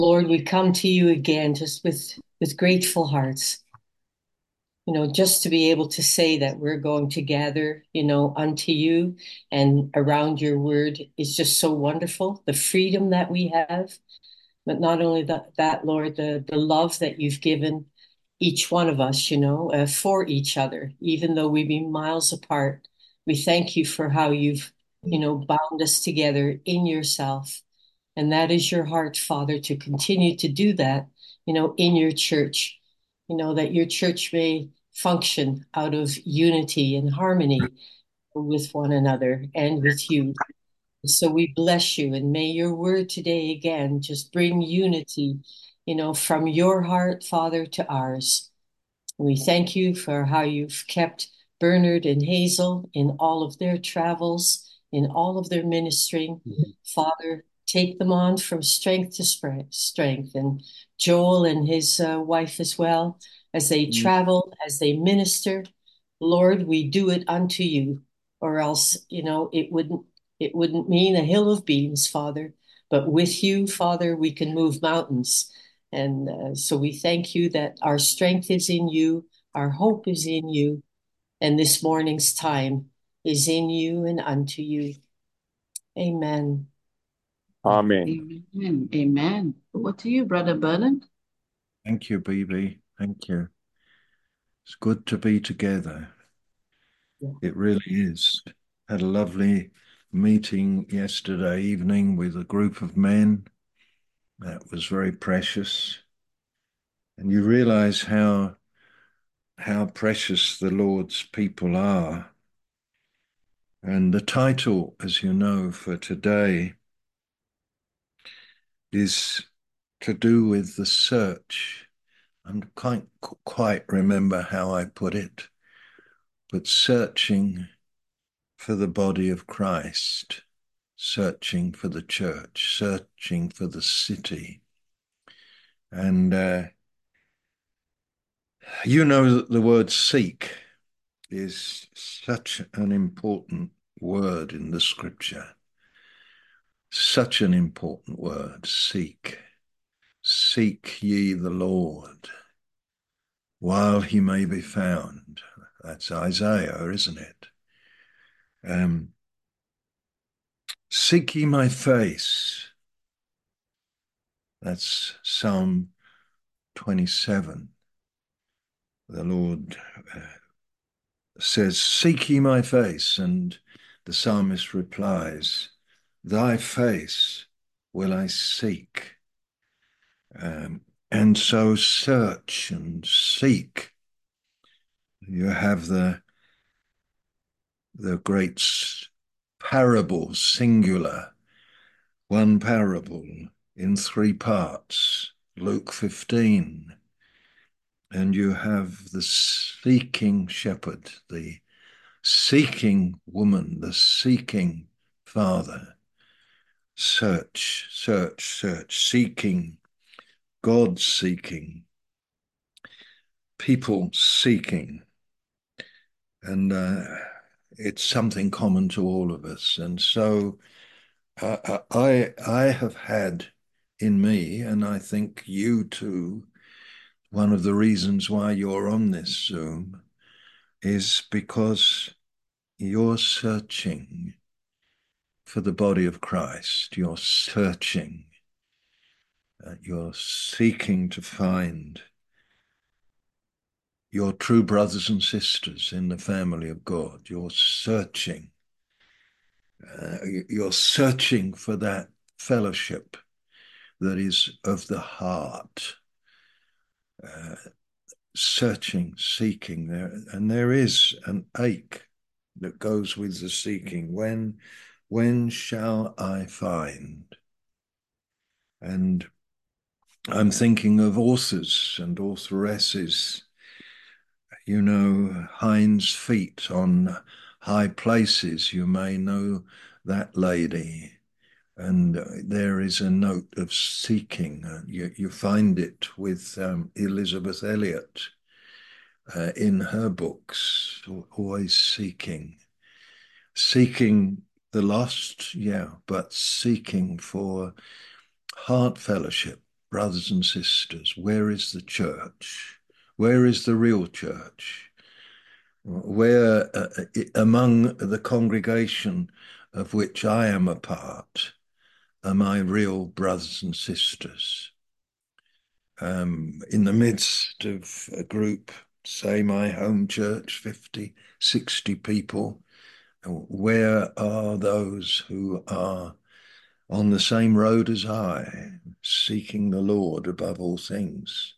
Lord, we come to you again just with grateful hearts, just to be able to say that we're going to gather, unto you and around your word is just so wonderful. The freedom that we have, but not only that, Lord, the love that you've given each one of us, for each other, even though we be miles apart. We thank you for how you've, bound us together in yourself. And that is your heart, Father, to continue to do that, in your church, that your church may function out of unity and harmony with one another and with you. So we bless you, and may your word today again just bring unity, from your heart, Father, to ours. We thank you for how you've kept Bernard and Hazel in all of their travels, in all of their ministering. Father, take them on from strength to strength. And Joel and his wife as well, as they travel, as they minister. Lord, we do it unto you, or else, it wouldn't mean a hill of beans, Father. But with you, Father, we can move mountains. And so we thank you that our strength is in you, our hope is in you, and this morning's time is in you and unto you. Amen. Amen. Amen. Amen. Over to you, Brother Bernard. Thank you, BB. Thank you. It's good to be together. Yeah. It really is. Had a lovely meeting yesterday evening with a group of men. That was very precious. And you realize how precious the Lord's people are. And the title, as you know, for today is to do with the search. I can't quite remember how I put it, but searching for the body of Christ, searching for the church, searching for the city. And you know that the word seek is such an important word in the scripture. Such an important word, seek. Seek ye the Lord while he may be found. That's Isaiah, isn't it? Seek ye my face. That's Psalm 27. The Lord says, seek ye my face. And the psalmist replies, thy face will I seek. And so search and seek. You have the great parable, singular, one parable in three parts, Luke 15. And you have the seeking shepherd, the seeking woman, the seeking father. Search, search, search, seeking, God seeking, people seeking. And it's something common to all of us. And so I have had in me, and I think you too, one of the reasons why you're on this Zoom is because you're searching for the body of Christ. You're searching. You're seeking to find your true brothers and sisters in the family of God. You're searching. You're searching for that fellowship that is of the heart. Searching, seeking there, and there is an ache that goes with the seeking. When shall I find? And I'm thinking of authors and authoresses, Hind's Feet on High Places. You may know that lady. And there is a note of seeking. You find it with Elizabeth Elliot in her books, always seeking. Seeking the lost, yeah, but seeking for heart fellowship, brothers and sisters? Where is the church? Where is the real church? Where among the congregation of which I am a part are my real brothers and sisters? In the midst of a group, say my home church, 50, 60 people, where are those who are on the same road as I, seeking the Lord above all things?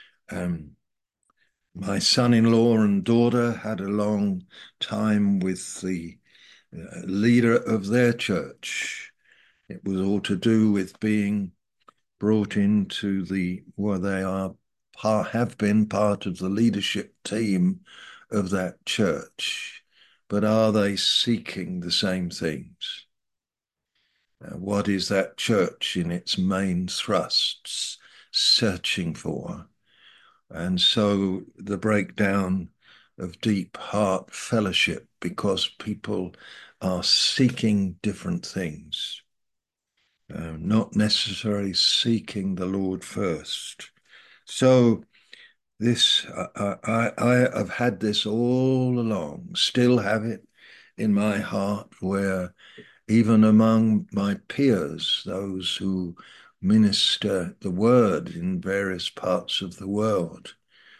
My son-in-law and daughter had a long time with the leader of their church. It was all to do with being brought into they have been part of the leadership team of that church. But are they seeking the same things? What is that church in its main thrusts searching for? And so the breakdown of deep heart fellowship, because people are seeking different things, not necessarily seeking the Lord first. So this, I have had this all along, still have it in my heart, where even among my peers, those who minister the word in various parts of the world,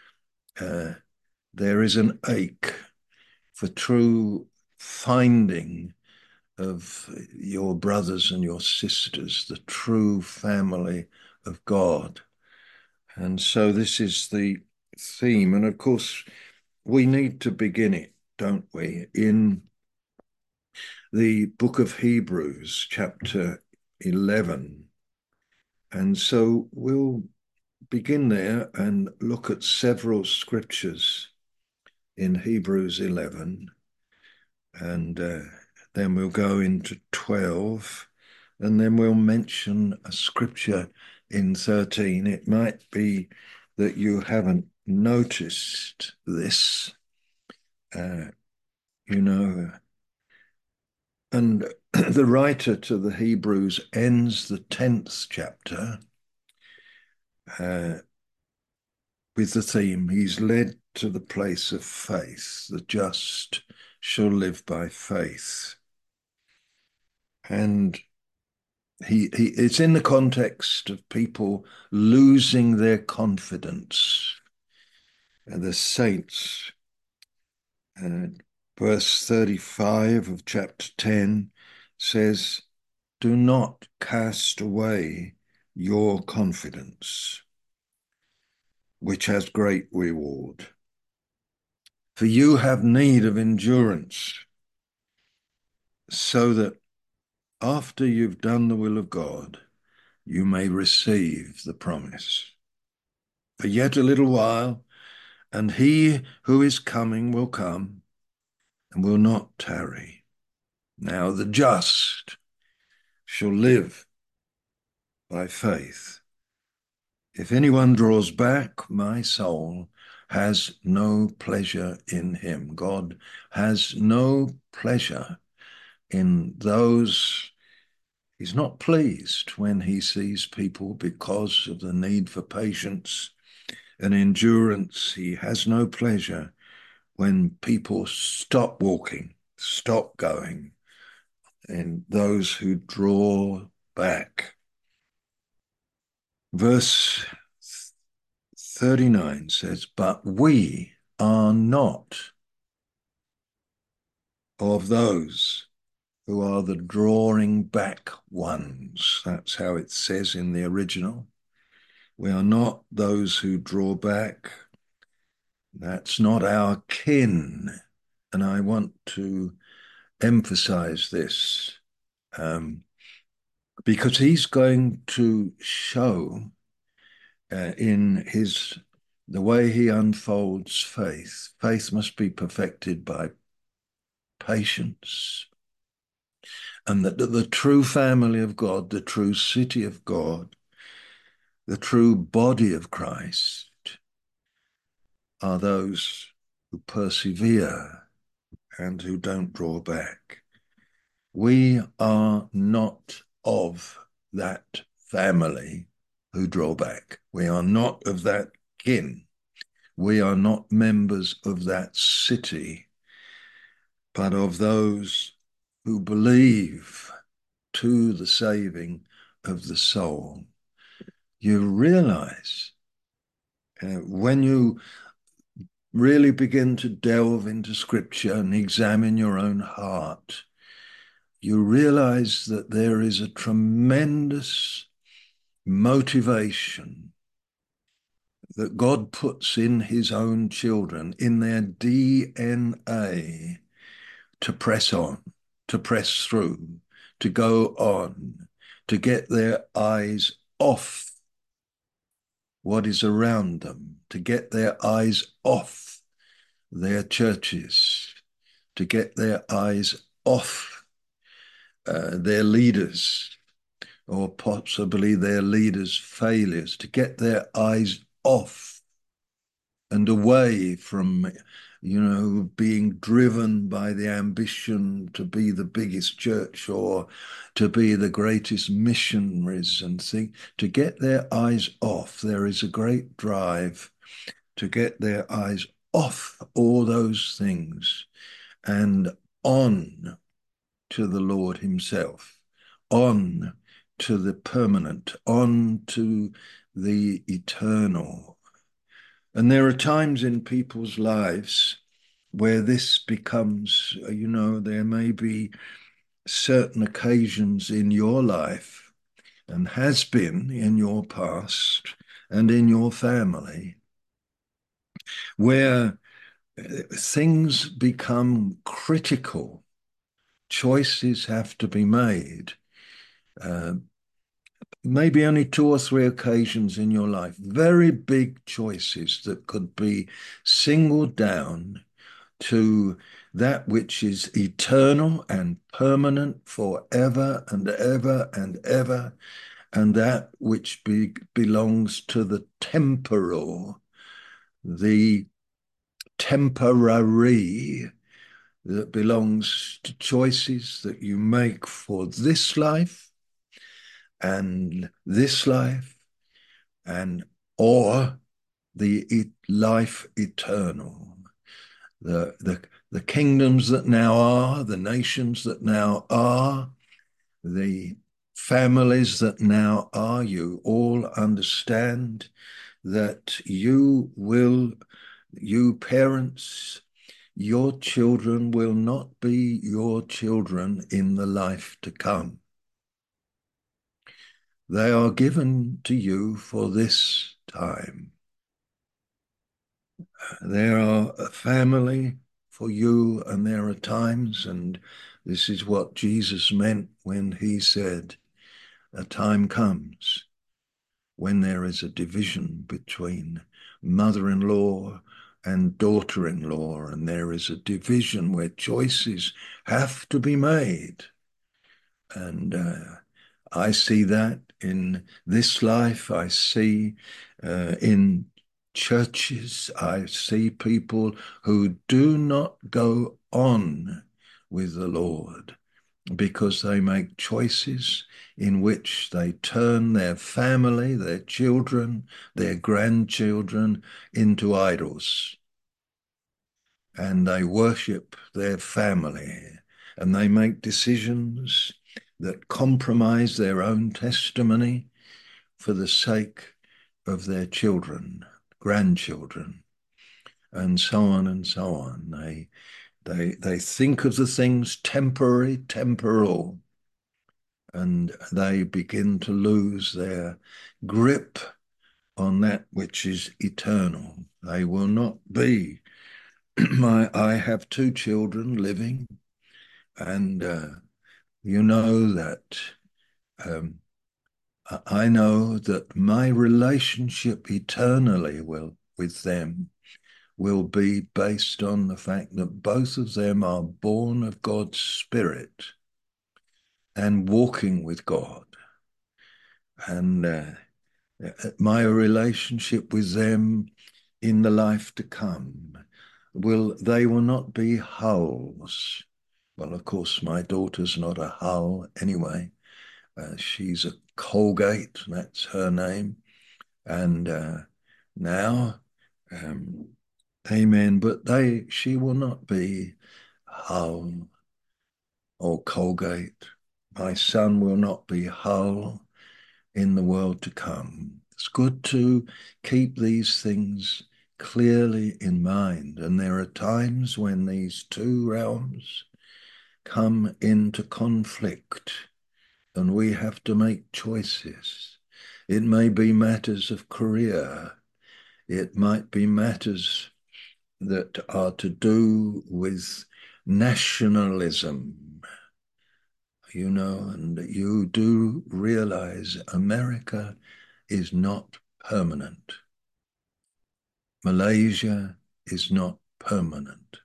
there is an ache for true finding of your brothers and your sisters, the true family of God. And so this is the theme. And of course, we need to begin it, don't we, in the book of Hebrews, chapter 11. And so we'll begin there and look at several scriptures in Hebrews 11. And then we'll go into 12, and then we'll mention a scripture in 13. It might be that you haven't noticed this, and the writer to the Hebrews ends the 10th chapter with the theme, he's led to the place of faith. The just shall live by faith. And it's in the context of people losing their confidence. And the saints, verse 35 of chapter 10 says, do not cast away your confidence, which has great reward. For you have need of endurance, so that after you've done the will of God, you may receive the promise. For yet a little while, and he who is coming will come and will not tarry. Now the just shall live by faith. If anyone draws back, my soul has no pleasure in him. God has no pleasure in those. He's not pleased when he sees people, because of the need for patience and endurance. He has no pleasure when people stop walking, stop going, and those who draw back. Verse 39 says, but we are not of those who are the drawing back ones. That's how it says in the original. We are not those who draw back. That's not our kin. And I want to emphasize this, because he's going to show in the way he unfolds faith. Faith must be perfected by patience, and that the true family of God, the true city of God, the true body of Christ are those who persevere and who don't draw back. We are not of that family who draw back. We are not of that kin. We are not members of that city, but of those who believe to the saving of the soul. You realize when you really begin to delve into scripture and examine your own heart, you realize that there is a tremendous motivation that God puts in his own children, in their DNA, to press on, to press through, to go on, to get their eyes off what is around them, to get their eyes off their churches, to get their eyes off their leaders, or possibly their leaders' failures, to get their eyes off and away from, being driven by the ambition to be the biggest church or to be the greatest missionaries, and to get their eyes off. There is a great drive to get their eyes off all those things and on to the Lord himself, on to the permanent, on to the eternal. And there are times in people's lives where this becomes, there may be certain occasions in your life, and has been in your past and in your family, where things become critical. Choices have to be made. Maybe only 2 or 3 occasions in your life, very big choices that could be singled down to that which is eternal and permanent forever and ever and ever, and that which belongs to the temporal, the temporary, that belongs to choices that you make for this life and this life, and or the life eternal, the kingdoms that now are, the nations that now are, the families that now are. You all understand that you parents, your children will not be your children in the life to come. They are given to you for this time. There are a family for you, and there are times, and this is what Jesus meant when he said, a time comes when there is a division between mother-in-law and daughter-in-law, and there is a division where choices have to be made. And I see that in this life. I see in churches, I see people who do not go on with the Lord because they make choices in which they turn their family, their children, their grandchildren into idols. And they worship their family, and they make decisions that compromise their own testimony for the sake of their children, grandchildren, and so on and so on. They think of the things temporary, temporal, and they begin to lose their grip on that which is eternal. They will not be. I have 2 children living, and you know that I know that my relationship eternally with them will be based on the fact that both of them are born of God's Spirit and walking with God. And my relationship with them in the life to come they will not be hulls. Well, of course, my daughter's not a hull anyway. She's a Colgate, that's her name. And now, amen, but she will not be Hull or Colgate. My son will not be Hull in the world to come. It's good to keep these things clearly in mind. And there are times when these two realms come into conflict and we have to make choices. It may be matters of career. It might be matters that are to do with nationalism, and you do realize America is not permanent. Malaysia is not permanent.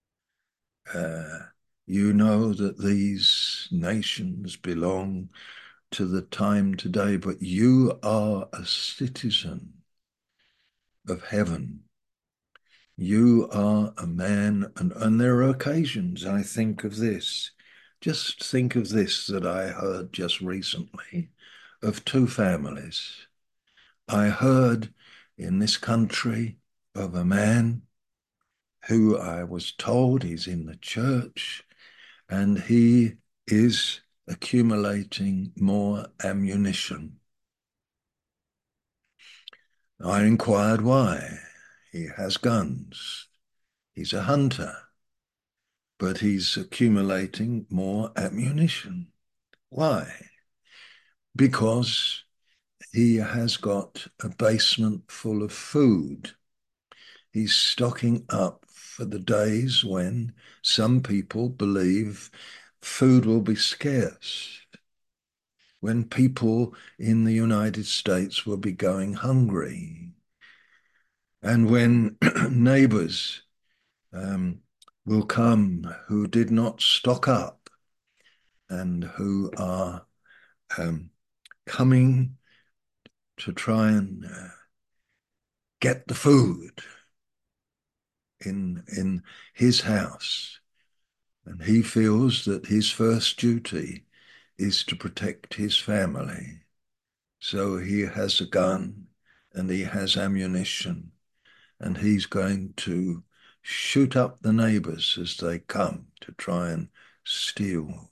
You know that these nations belong to the time today, but you are a citizen of heaven. You are a man, and there are occasions I think of this. Just think of this that I heard just recently of two families. I heard in this country of a man who I was told he's in the church and he is accumulating more ammunition. I inquired why. He has guns. He's a hunter, but he's accumulating more ammunition. Why? Because he has got a basement full of food. He's stocking up for the days when some people believe food will be scarce, when people in the United States will be going hungry, and when neighbors will come who did not stock up and who are coming to try and get the food in his house. And he feels that his first duty is to protect his family. So he has a gun and he has ammunition, and he's going to shoot up the neighbors as they come to try and steal.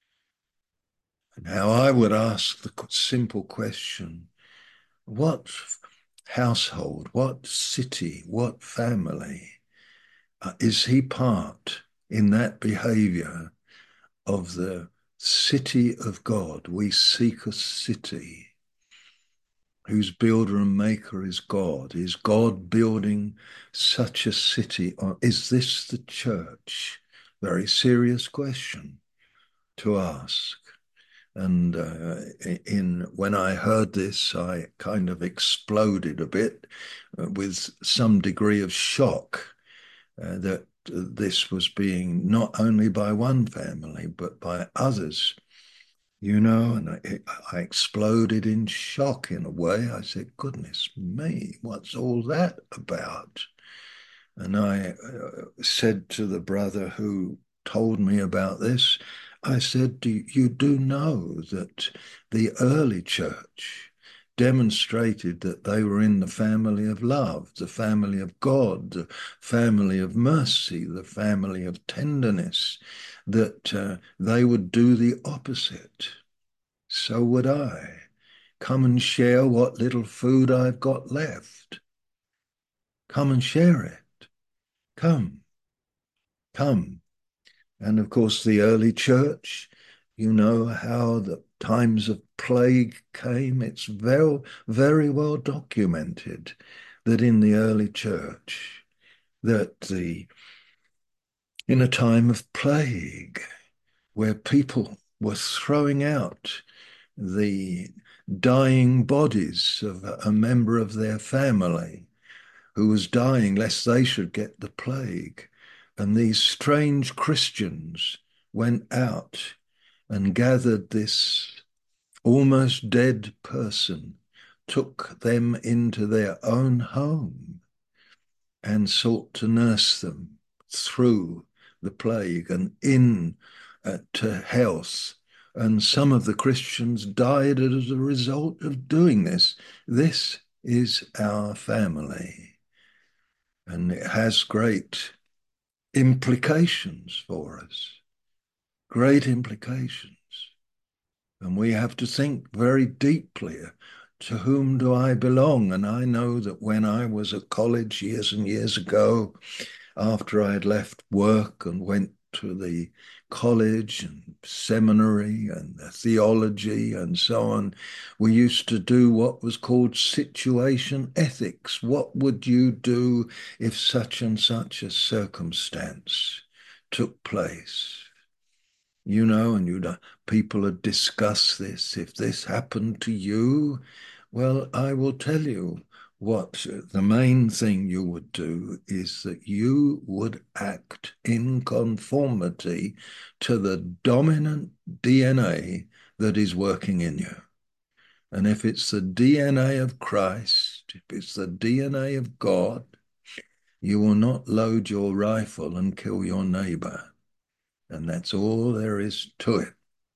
Now, I would ask the simple question, what household, what city, what family is he part in that behavior of the city of God? We seek a city whose builder and maker is God. Is God building such a city? Or is this the church? Very serious question to ask. And when I heard this, I kind of exploded a bit with some degree of shock that this was being not only by one family, but by others, and I exploded in shock in a way. I said, goodness me, what's all that about? And I said to the brother who told me about this, I said, you do know that the early church demonstrated that they were in the family of love, the family of God, the family of mercy, the family of tenderness, that they would do the opposite. So would I. Come and share what little food I've got left. Come and share it. Come. And of course, the early church, you know how the times of plague came. It's very, very well documented that in the early church, that in a time of plague, where people were throwing out the dying bodies of a member of their family who was dying lest they should get the plague. And these strange Christians went out and gathered this almost dead person, took them into their own home, and sought to nurse them through the plague and to health. And some of the Christians died as a result of doing this. This is our family. And it has great implications for us, great implications. And we have to think very deeply, to whom do I belong? And I know that when I was at college years and years ago, after I had left work and went to the college and seminary and the theology and so on, we used to do what was called situation ethics. What would you do if such and such a circumstance took place? You know, and people had discussed this. If this happened to you, well, I will tell you what the main thing you would do is that you would act in conformity to the dominant DNA that is working in you. And if it's the DNA of Christ, if it's the DNA of God, you will not load your rifle and kill your neighbor. And that's all there is to it.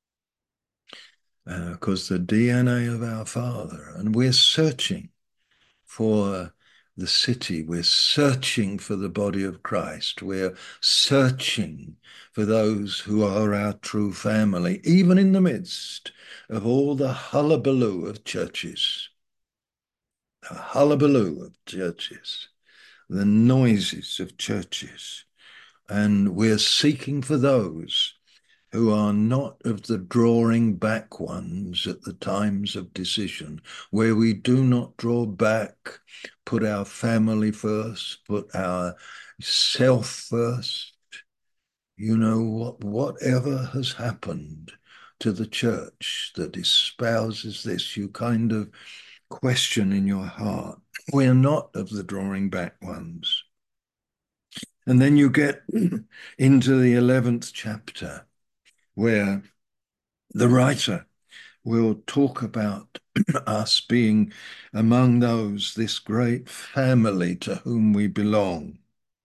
Because the DNA of our Father, and we're searching for the city, we're searching for the body of Christ, we're searching for those who are our true family, even in the midst of all the hullabaloo of churches, the hullabaloo of churches, the noises of churches. And we're seeking for those who are not of the drawing back ones at the times of decision, where we do not draw back, put our family first, put our self first. You know, whatever has happened to the church that espouses this, you kind of question in your heart. We're not of the drawing back ones. And then you get into the 11th chapter, where the writer will talk about us being among those, this great family to whom we belong.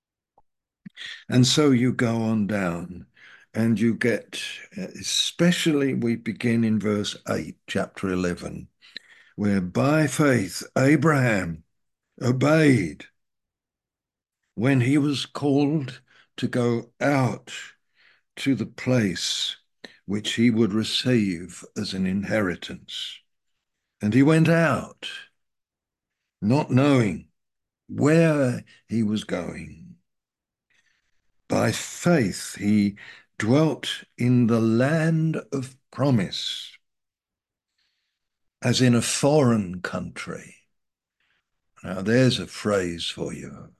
And so you go on down and you get, especially we begin in verse 8, chapter 11, where by faith Abraham obeyed when he was called to go out to the place which he would receive as an inheritance. And he went out, not knowing where he was going. By faith, he dwelt in the land of promise, as in a foreign country. Now, there's a phrase for you.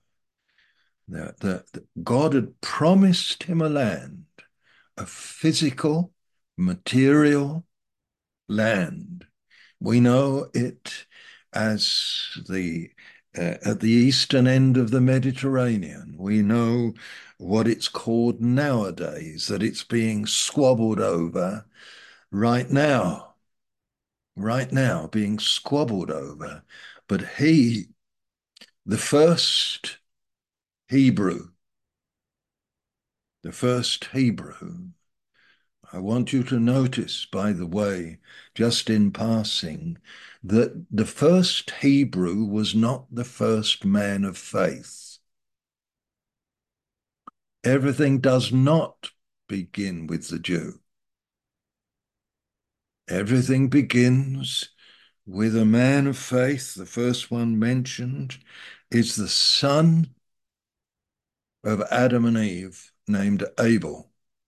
That God had promised him a land, a physical, material land. We know it as at the eastern end of the Mediterranean. We know what it's called nowadays, that it's being squabbled over right now, being squabbled over. But he, the first Hebrew, I want you to notice, by the way, just in passing, that the first Hebrew was not the first man of faith. Everything does not begin with the Jew. Everything begins with a man of faith. The first one mentioned is the son of Adam and Eve, named Abel.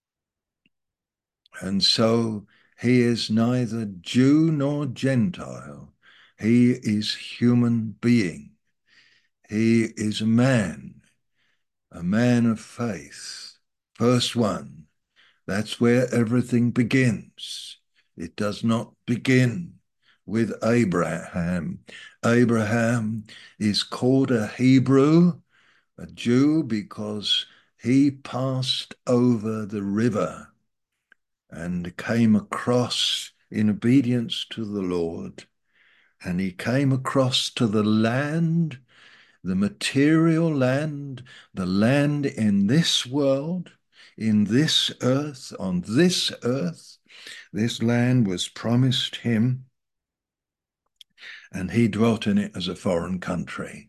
And so he is neither Jew nor Gentile. He is human being. He is a man of faith. First one. That's where everything begins. It does not begin with Abraham. Abraham is called a Hebrew, a Jew, because he passed over the river and came across in obedience to the Lord. And he came across to the land, the material land, the land in this world, in this earth, on this earth. This land was promised him. and he dwelt in it as a foreign country.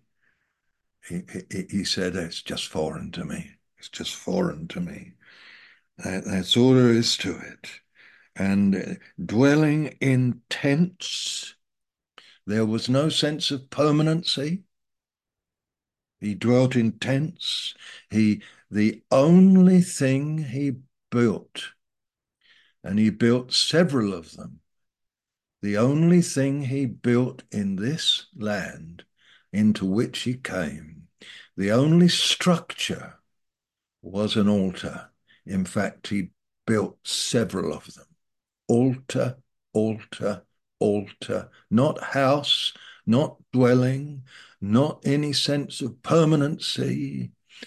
He said, it's just foreign to me. It's just foreign to me. That's all there is to it. And dwelling in tents, there was no sense of permanency. He dwelt in tents. The only thing he built, and he built several of them, the only thing he built in this land into which he came, the only structure was an altar. In fact, he built several of them. Altar, altar, altar, not house, not dwelling, not any sense of permanency,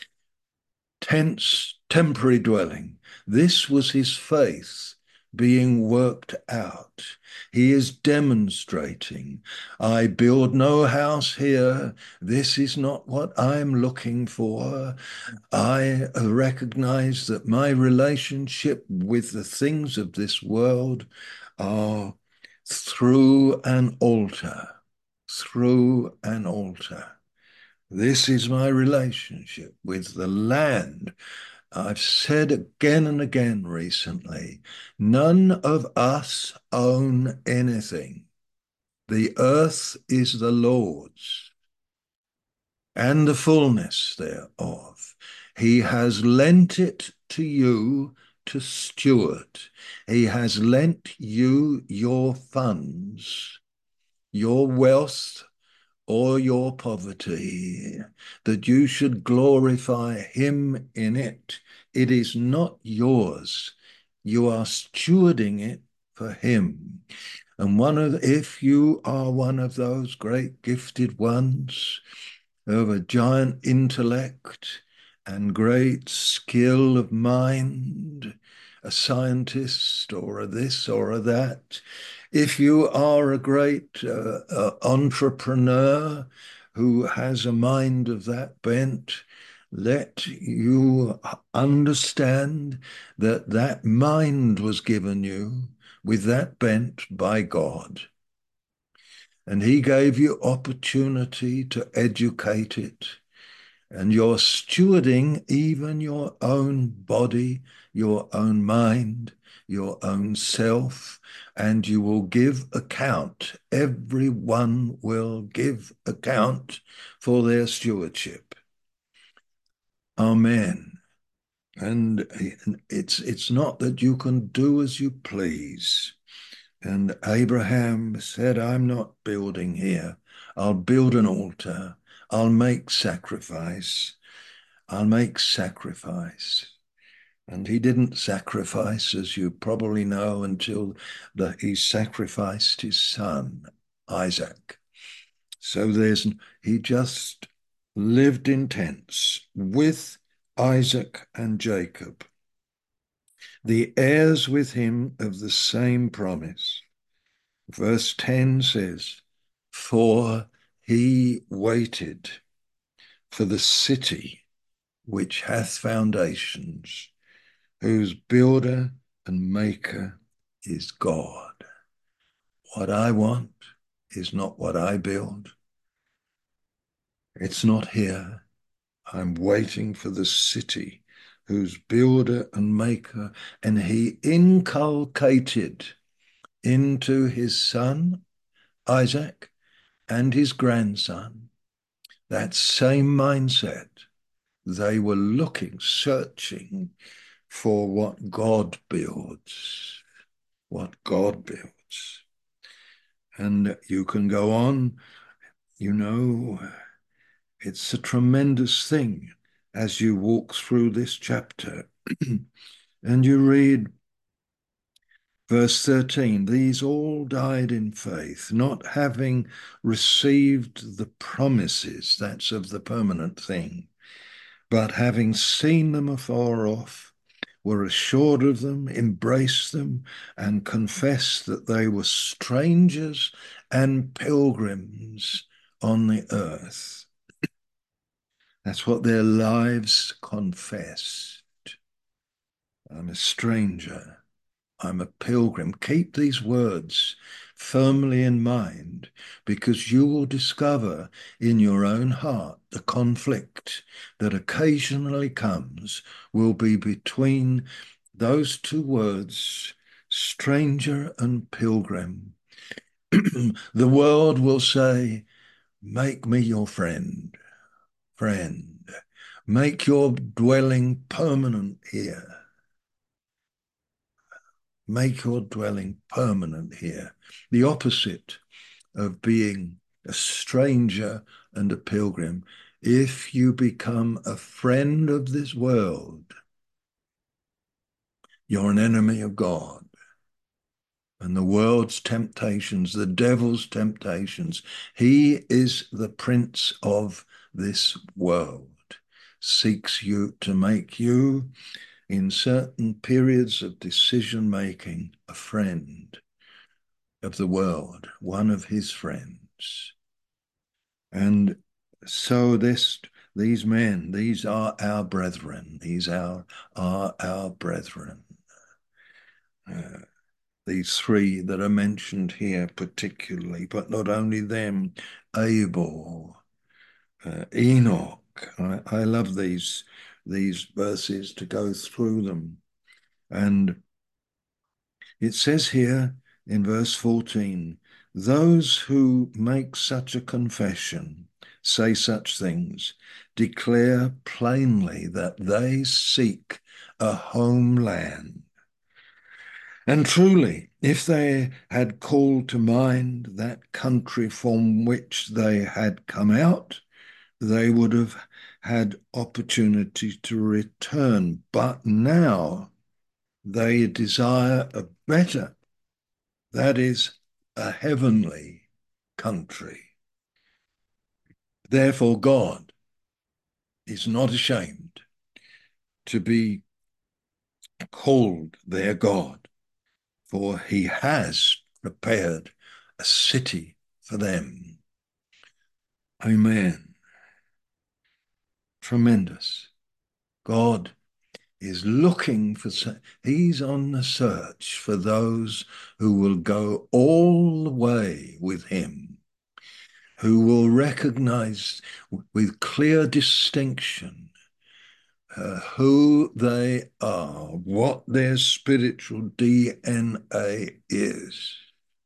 tents, temporary dwelling. This was his faith being worked out. He is demonstrating, I build no house here. This is not what I'm looking for. I recognize that my relationship with the things of this world are through an altar, through an altar. This is my relationship with the land. I've said again and again recently, none of us own anything. The earth is the Lord's and the fullness thereof. He has lent it to you to steward. He has lent you your funds, your wealth, or your poverty, that you should glorify him in it. It is not yours. You are stewarding it for him. And if you are one of those great gifted ones of a giant intellect and great skill of mind, a scientist or a this or a that, if you are a great entrepreneur who has a mind of that bent, let you understand that that mind was given you with that bent by God. And he gave you opportunity to educate it. And you're stewarding even your own body, your own mind, your own self, and you will give account. Everyone will give account for their stewardship. Amen. And it's not that you can do as you please. And Abraham said, I'm not building here. I'll build an altar. I'll make sacrifice. I'll make sacrifice. And he didn't sacrifice, as you probably know, until he sacrificed his son, Isaac. So he just lived in tents with Isaac and Jacob, the heirs with him of the same promise. Verse 10 says, for he waited for the city which hath foundations, whose builder and maker is God. What I want is not what I build. It's not here. I'm waiting for the city whose builder and maker, and he inculcated into his son, Isaac, and his grandson, that same mindset. They were looking, searching for what God builds, what God builds. And you can go on, it's a tremendous thing as you walk through this chapter. And you read verse 13, these all died in faith, not having received the promises, that's of the permanent thing, but having seen them afar off, were assured of them, embraced them, and confessed that they were strangers and pilgrims on the earth. That's what their lives confessed. I'm a stranger. I'm a pilgrim. Keep these words firmly in mind, because you will discover in your own heart the conflict that occasionally comes will be between those two words, stranger and pilgrim. The world will say, make me your friend. Make your dwelling permanent here. Make your dwelling permanent here. The opposite of being a stranger and a pilgrim. If you become a friend of this world, you're an enemy of God. And the world's temptations, the devil's temptations, he is the prince of this world, seeks you to make you, in certain periods of decision making, a friend of the world, one of his friends. And so these men, these are our brethren. These are our brethren. These three that are mentioned here particularly, but not only them, Abel, Enoch. I love these verses to go through them. And it says here in verse 14, those who make such a confession, say such things, declare plainly that they seek a homeland. And truly, if they had called to mind that country from which they had come out, they would have had opportunity to return. But now they desire a better, that is, a heavenly country. Therefore, God is not ashamed to be called their God, for he has prepared a city for them. Amen. Tremendous. God is looking for, he's on the search for those who will go all the way with him, who will recognize with clear distinction who they are, what their spiritual DNA is,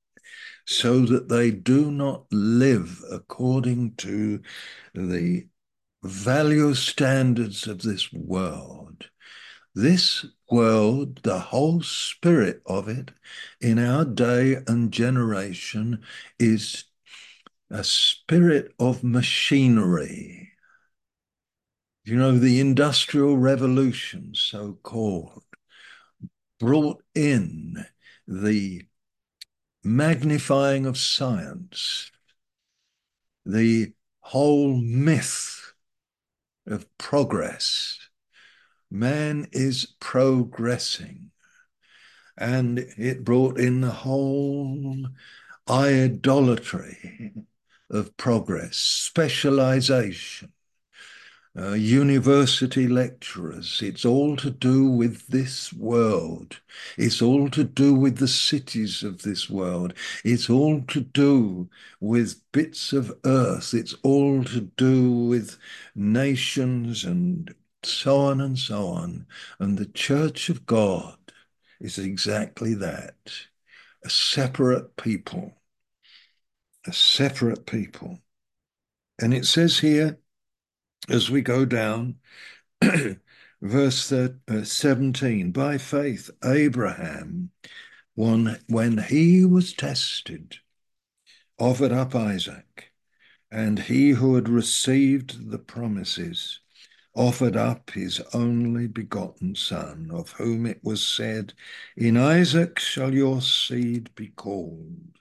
so that they do not live according to the value standards of this world. This world, the whole spirit of it in our day and generation is a spirit of machinery. You know, the Industrial Revolution, so-called, brought in the magnifying of science, the whole myth of progress. Man is progressing, and it brought in the whole idolatry of progress, specialization, university lecturers. It's all to do with this world. It's all to do with the cities of this world. It's all to do with bits of earth. It's all to do with nations and so on and so on. And the Church of God is exactly that, a separate people, a separate people. And it says here, as we go down, verse 17, by faith, Abraham, when he was tested, offered up Isaac, and he who had received the promises offered up his only begotten son, of whom it was said, in Isaac shall your seed be called,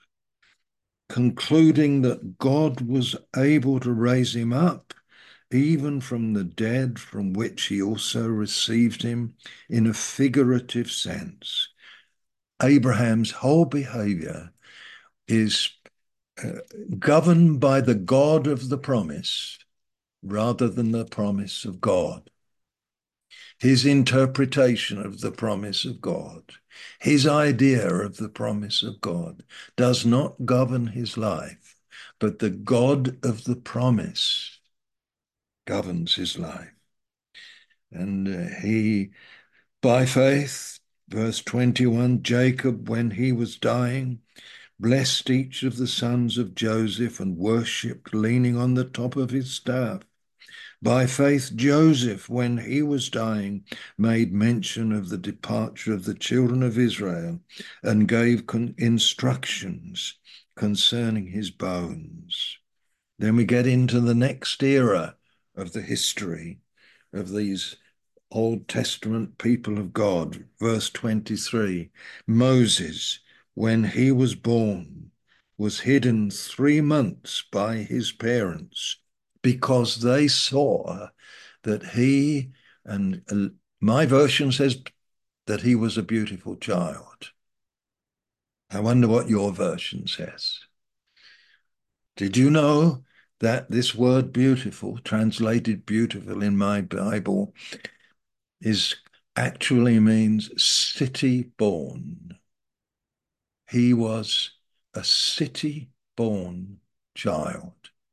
concluding that God was able to raise him up even from the dead, from which he also received him in a figurative sense. Abraham's whole behavior is governed by the God of the promise rather than the promise of God. his interpretation of the promise of God, his idea of the promise of God does not govern his life, but the God of the promise governs his life. And he, by faith, verse 21, Jacob, when he was dying, blessed each of the sons of Joseph and worshipped, leaning on the top of his staff. By faith, Joseph, when he was dying, made mention of the departure of the children of Israel and gave instructions concerning his bones. Then we get into the next era of the history of these Old Testament people of God. Verse 23, Moses, when he was born, was hidden 3 months by his parents because they saw that he, and my version says that he was a beautiful child. I wonder what your version says. Did you know that this word beautiful, translated beautiful in my Bible, actually means city born? He was a city born child.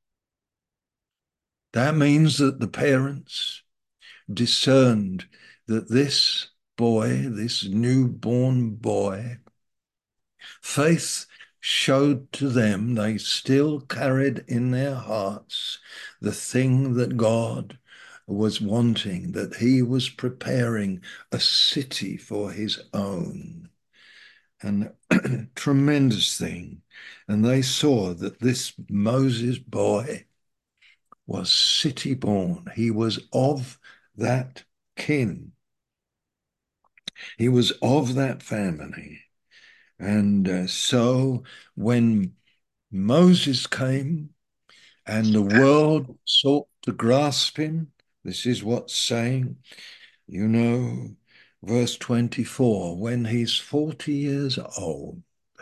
That means that the parents discerned that this boy, this newborn boy, faith showed to them they still carried in their hearts the thing that God was wanting, that he was preparing a city for his own. And tremendous thing. And they saw that this Moses boy was city born. He was of that kin. He was of that family. And so when Moses came and the world sought to grasp him, this is what's saying, verse 24, when he's 40 years old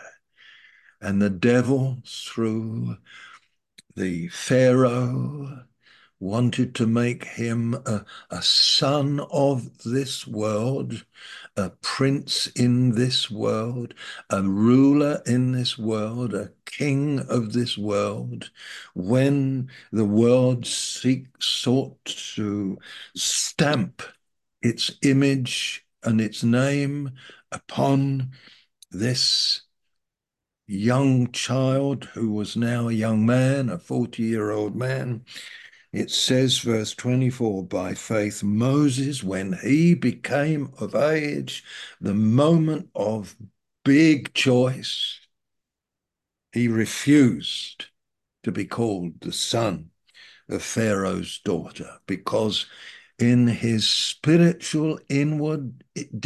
and the devil through the Pharaoh wanted to make him a son of this world, a prince in this world, a ruler in this world, a king of this world. When the world sought to stamp its image and its name upon this young child who was now a young man, a 40-year-old man, it says, verse 24, by faith Moses, when he became of age, the moment of big choice, he refused to be called the son of Pharaoh's daughter, because in his spiritual inward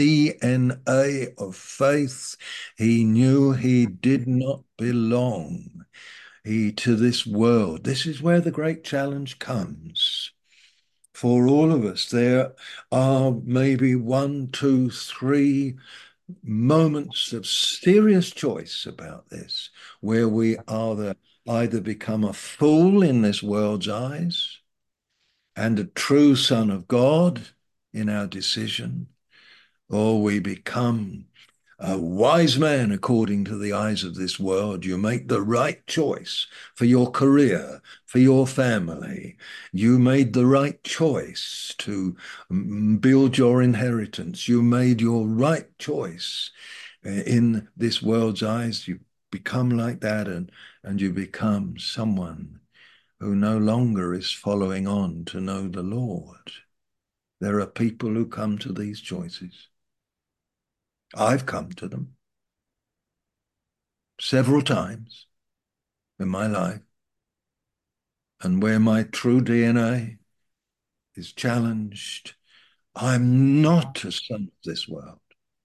DNA of faith, he knew he did not belong to this world. This is where the great challenge comes for all of us. There are maybe 1, 2, 3 moments of serious choice about this, where we either become a fool in this world's eyes and a true son of God in our decision, or we become a wise man according to the eyes of this world. You make the right choice for your career, for your family. You made the right choice to build your inheritance. You made your right choice in this world's eyes. You become like that, and you become someone who no longer is following on to know the Lord. There are people who come to these choices. I've come to them several times in my life, and where my true DNA is challenged, I'm not a son of this world.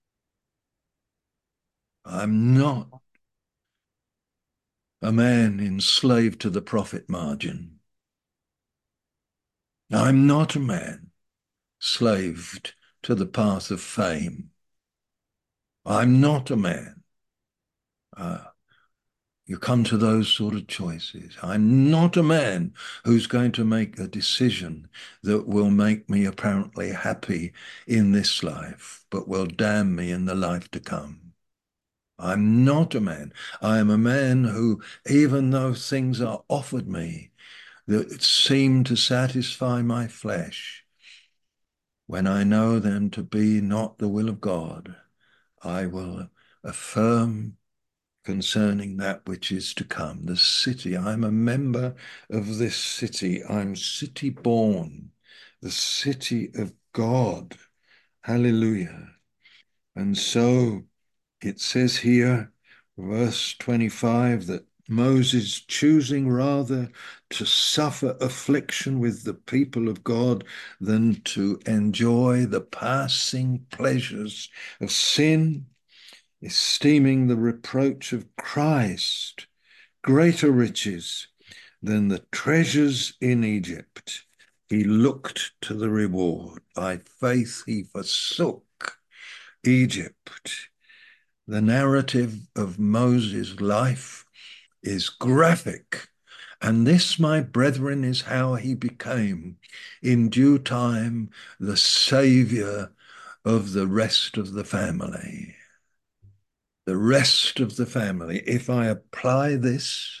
I'm not a man enslaved to the profit margin. I'm not a man slaved to the path of fame. I'm not a man you come to those sort of choices. I'm not a man who's going to make a decision that will make me apparently happy in this life, but will damn me in the life to come. I'm not a man. I am a man who, even though things are offered me that seem to satisfy my flesh, when I know them to be not the will of God, I will affirm concerning that which is to come. The city, I'm a member of this city. I'm city born, the city of God. Hallelujah. And so it says here, verse 25, that Moses, choosing rather to suffer affliction with the people of God than to enjoy the passing pleasures of sin, esteeming the reproach of Christ greater riches than the treasures in Egypt, he looked to the reward. By faith he forsook Egypt. The narrative of Moses' life is graphic. And this, my brethren, is how he became, in due time, the savior of the rest of the family. The rest of the family. If I apply this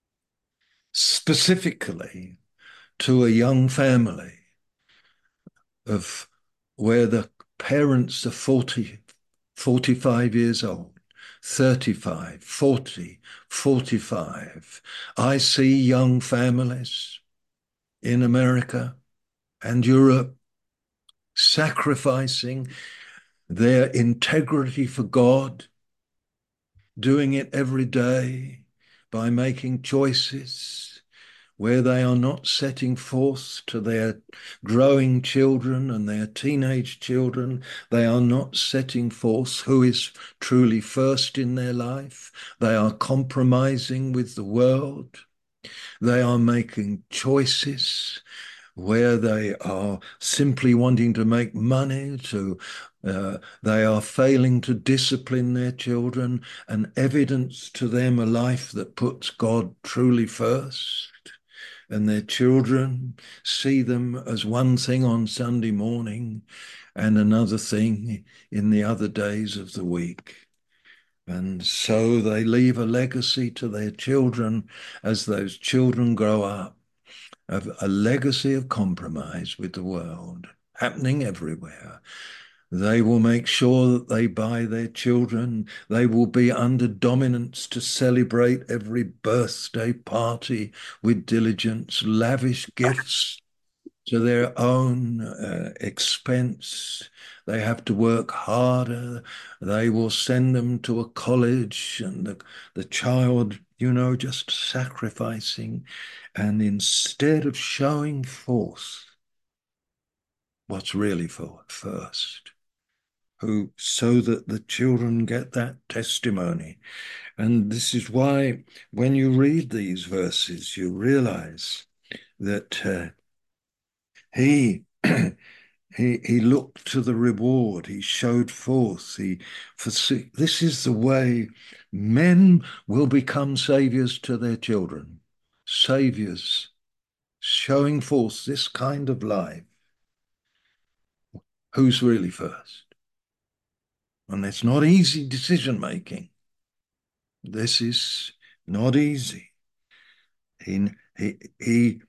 specifically to a young family of where the parents are 40, 45 years old, 35, 40, 45. I see young families in America and Europe sacrificing their integrity for God, doing it every day by making choices where they are not setting forth to their growing children and their teenage children. They are not setting forth who is truly first in their life. They are compromising with the world. They are making choices where they are simply wanting to make money, they are failing to discipline their children, and evidence to them a life that puts God truly first. And their children see them as one thing on Sunday morning and another thing in the other days of the week. And so they leave a legacy to their children as those children grow up, of a legacy of compromise with the world happening everywhere. They will make sure that they buy their children. They will be under dominance to celebrate every birthday party with diligence, lavish gifts to their own expense. They have to work harder. They will send them to a college, and the child, just sacrificing. And instead of showing forth what's really for first, so that the children get that testimony. And this is why when you read these verses, you realize that he he looked to the reward. He showed forth. This is the way men will become saviors to their children. Saviors showing forth this kind of life. Who's really first? And it's not easy decision making. This is not easy. He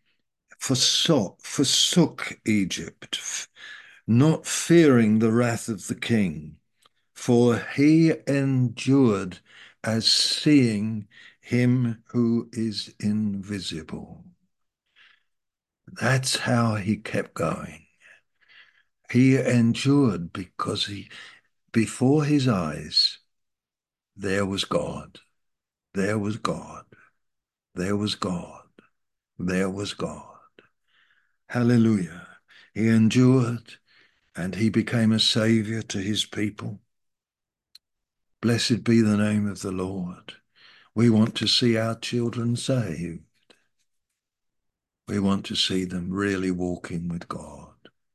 forsook Egypt, not fearing the wrath of the king, for he endured as seeing him who is invisible. That's how he kept going. He endured because before his eyes, there was God. There was God. There was God. There was God. Hallelujah. He endured and he became a savior to his people. Blessed be the name of the Lord. We want to see our children saved. We want to see them really walking with God.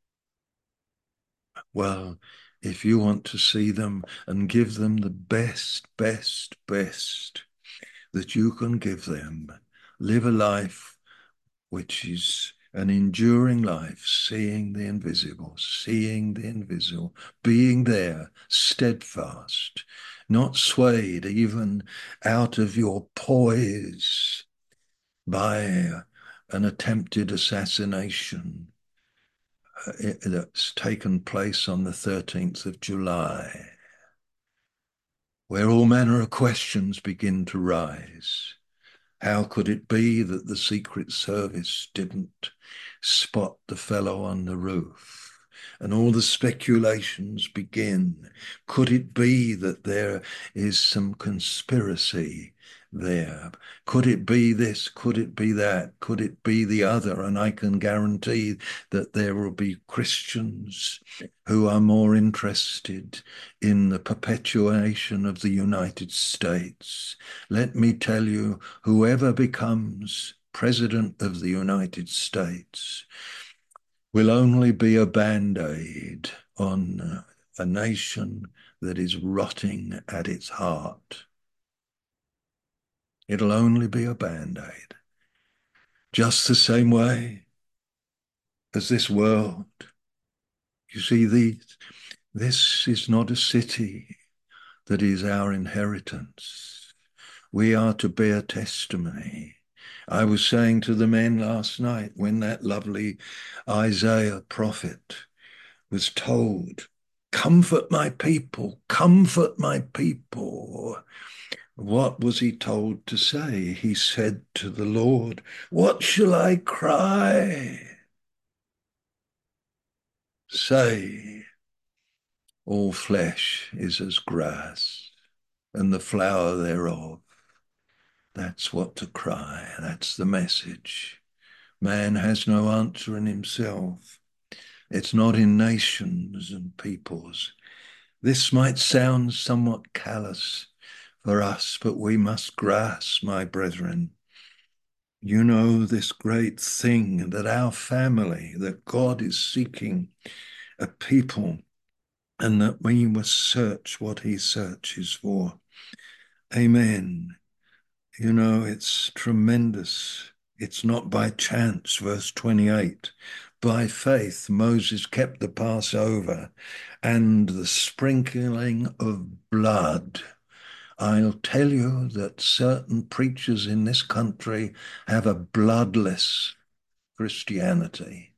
Well, if you want to see them and give them the best, that you can give them. Live a life which is an enduring life, seeing the invisible, being there, steadfast, not swayed even out of your poise by an attempted assassination that's taken place on the 13th of July, where all manner of questions begin to rise. How could it be that the Secret Service didn't spot the fellow on the roof? And all the speculations begin. Could it be that there is some conspiracy there? Could it be this? Could it be that? Could it be the other? And I can guarantee that there will be Christians who are more interested in the perpetuation of the United States. Let me tell you, whoever becomes President of the United States will only be a band-aid on a nation that is rotting at its heart. It'll only be a band-aid. Just the same way as this world. You see, this is not a city that is our inheritance. We are to bear testimony. I was saying to the men last night when that lovely Isaiah prophet was told, comfort my people, comfort my people. What was he told to say? He said to the Lord, what shall I cry? Say, all flesh is as grass, and the flower thereof. That's what to cry. That's the message. Man has no answer in himself. It's not in nations and peoples. This might sound somewhat callous for us, but we must grasp, my brethren, you know, this great thing that our family, that God is seeking a people, and that we must search what he searches for. Amen. You know, it's tremendous. It's not by chance, verse 28. By faith, Moses kept the Passover and the sprinkling of blood. I'll tell you that certain preachers in this country have a bloodless Christianity.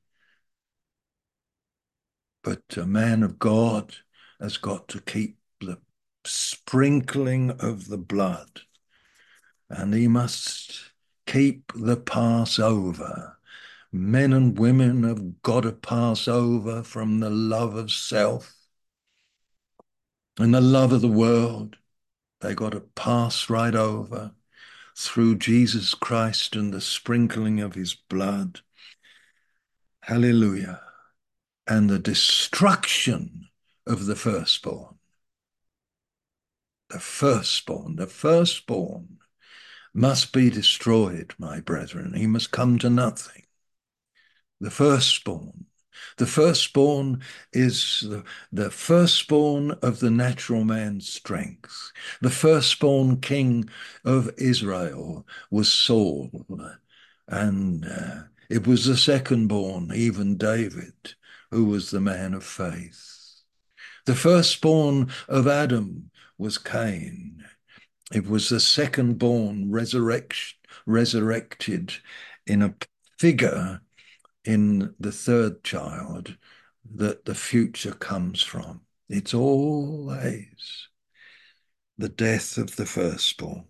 But a man of God has got to keep the sprinkling of the blood. And he must keep the Passover. Men and women have got to pass over from the love of self and the love of the world. They got to pass right over through Jesus Christ and the sprinkling of his blood. Hallelujah. And the destruction of the firstborn. The firstborn must be destroyed, my brethren. He must come to nothing. The firstborn. The firstborn is the firstborn of the natural man's strength. The firstborn king of Israel was Saul, and it was the secondborn, even David, who was the man of faith. The firstborn of Adam was Cain. It was the secondborn resurrected in a figure in the third child that the future comes from. It's always the death of the firstborn.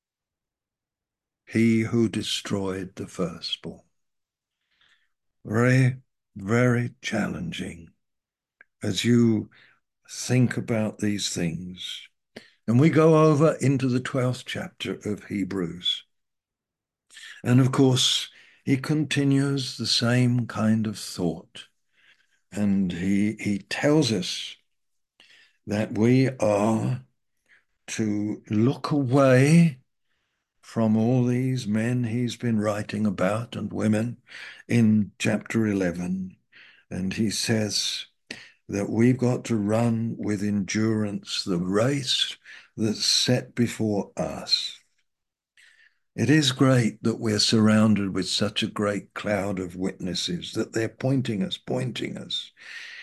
He who destroyed the firstborn. Very, very challenging as you think about these things. And we go over into the 12th chapter of Hebrews. And of course, he continues the same kind of thought. And he tells us that we are to look away from all these men he's been writing about and women in chapter 11. And he says that we've got to run with endurance the race that's set before us. It is great that we're surrounded with such a great cloud of witnesses, that they're pointing us, pointing us.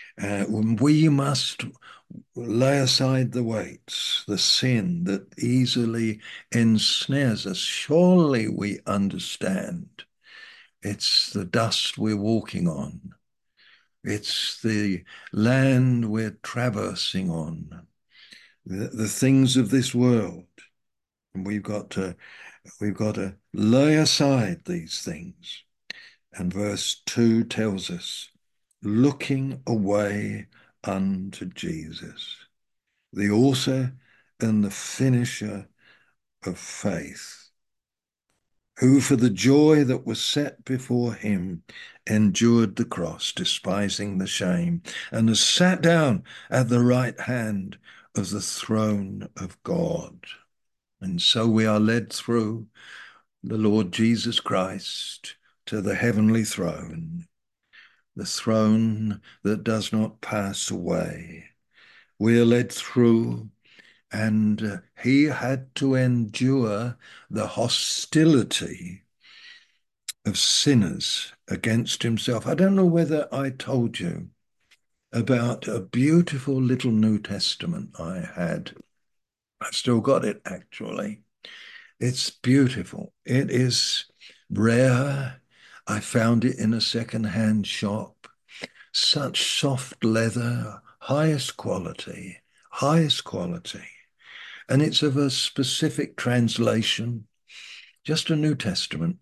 We must lay aside the weights, the sin that easily ensnares us. Surely we understand. It's the dust we're walking on. It's the land we're traversing on. The things of this world. And we've got to lay aside these things. And verse 2 tells us, looking away unto Jesus, the author and the finisher of faith, who for the joy that was set before him endured the cross, despising the shame, and has sat down at the right hand of the throne of God. And so we are led through the Lord Jesus Christ to the heavenly throne, the throne that does not pass away. We are led through, and he had to endure the hostility of sinners against himself. I don't know whether I told you about a beautiful little New Testament I had. I've still got it, actually. It's beautiful. It is rare. I found it in a second-hand shop. Such soft leather, highest quality, highest quality. And it's of a specific translation, just a New Testament.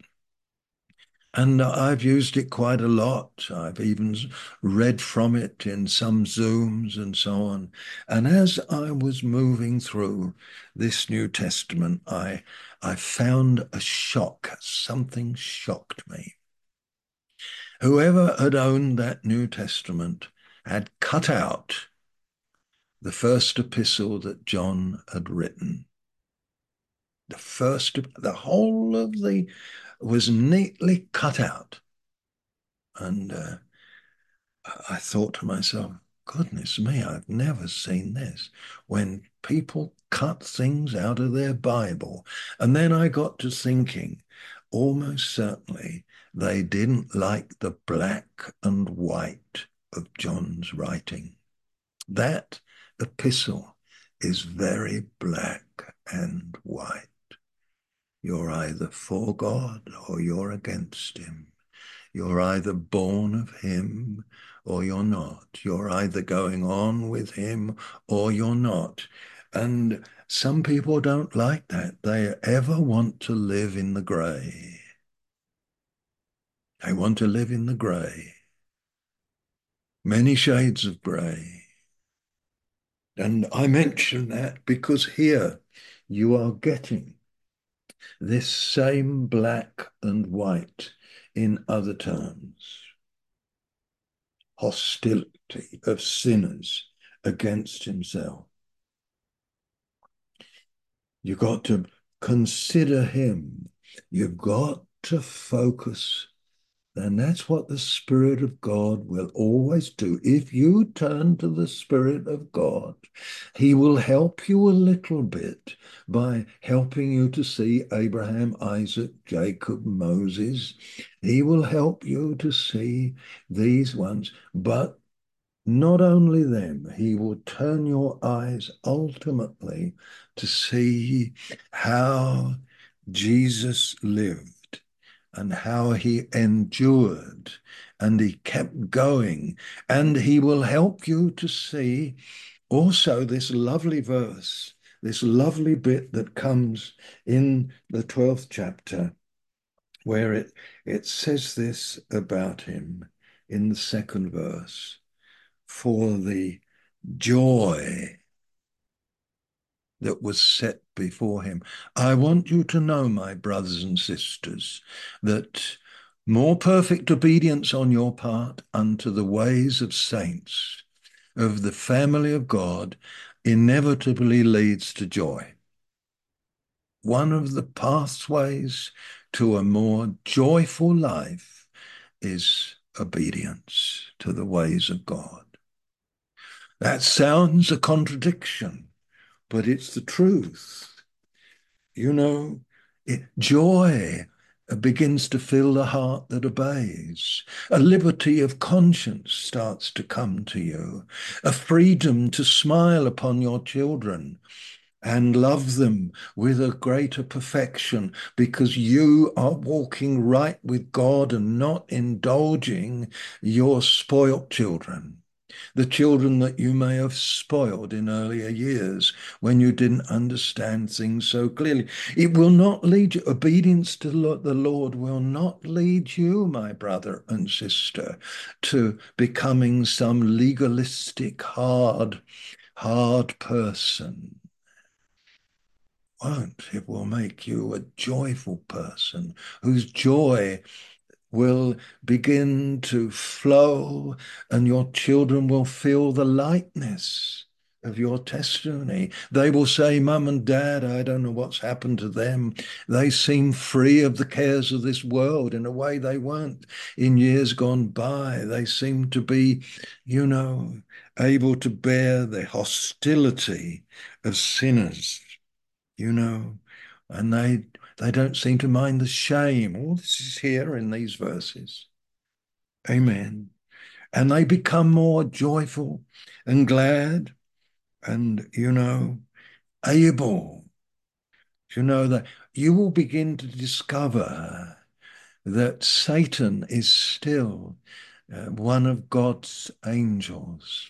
And I've used it quite a lot. I've even read from it in some Zooms and so on. And as I was moving through this New Testament, I found a shock. Something shocked me. Whoever had owned that New Testament had cut out the first epistle that John had written. The whole of the was neatly cut out. And I thought to myself, goodness me, I've never seen this. When people cut things out of their Bible. And then I got to thinking, almost certainly they didn't like the black and white of John's writing. That epistle is very black and white. You're either for God or you're against him. You're either born of him or you're not. You're either going on with him or you're not. And some people don't like that. They ever want to live in the grey. They want to live in the grey. Many shades of grey. And I mention that because here you are getting this same black and white in other terms. Hostility of sinners against himself. You've got to consider him. You've got to focus. And that's what the Spirit of God will always do. If you turn to the Spirit of God, he will help you a little bit by helping you to see Abraham, Isaac, Jacob, Moses. He will help you to see these ones, but not only them, he will turn your eyes ultimately to see how Jesus lived and how he endured and he kept going. And he will help you to see also this lovely verse, this lovely bit that comes in the 12th chapter, where it says this about him in the second verse. For the joy that was set before him. I want you to know, my brothers and sisters, that more perfect obedience on your part unto the ways of saints, of the family of God, inevitably leads to joy. One of the pathways to a more joyful life is obedience to the ways of God. That sounds a contradiction, but it's the truth. You know, Joy begins to fill the heart that obeys. A liberty of conscience starts to come to you. A freedom to smile upon your children and love them with a greater perfection because you are walking right with God and not indulging your spoilt children. The children that you may have spoiled in earlier years when you didn't understand things so clearly. It will not lead you, obedience to the Lord will not lead you, my brother and sister, to becoming some legalistic, hard person. Won't. It will make you a joyful person whose joy will begin to flow, and your children will feel the lightness of your testimony. They will say, Mum and Dad, I don't know what's happened to them. They seem free of the cares of this world in a way they weren't in years gone by. They seem to be, able to bear the hostility of sinners, and they don't seem to mind the shame. All this is here in these verses. Amen. And they become more joyful and glad and, able. That you will begin to discover that Satan is still one of God's angels,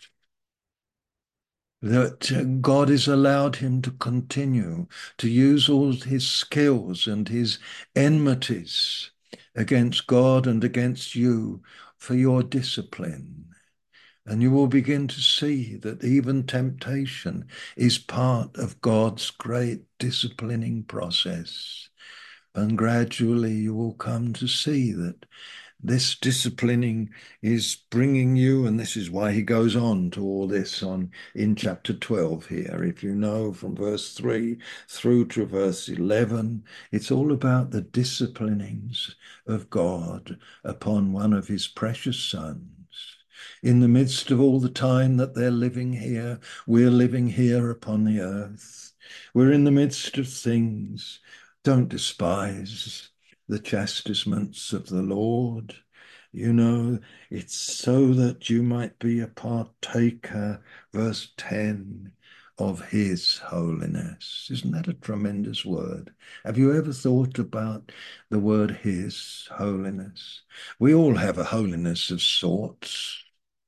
that God has allowed him to continue to use all his skills and his enmities against God and against you for your discipline. And you will begin to see that even temptation is part of God's great disciplining process. And gradually you will come to see that this disciplining is bringing you, and this is why he goes on to all this in chapter 12 here. If you know from verse 3 through to verse 11, it's all about the disciplinings of God upon one of his precious sons. In the midst of all the time that they're living here, we're living here upon the earth. We're in the midst of things. Don't despise the chastisements of the Lord. It's so that you might be a partaker, verse 10, of his holiness. Isn't that a tremendous word? Have you ever thought about the word his holiness? We all have a holiness of sorts.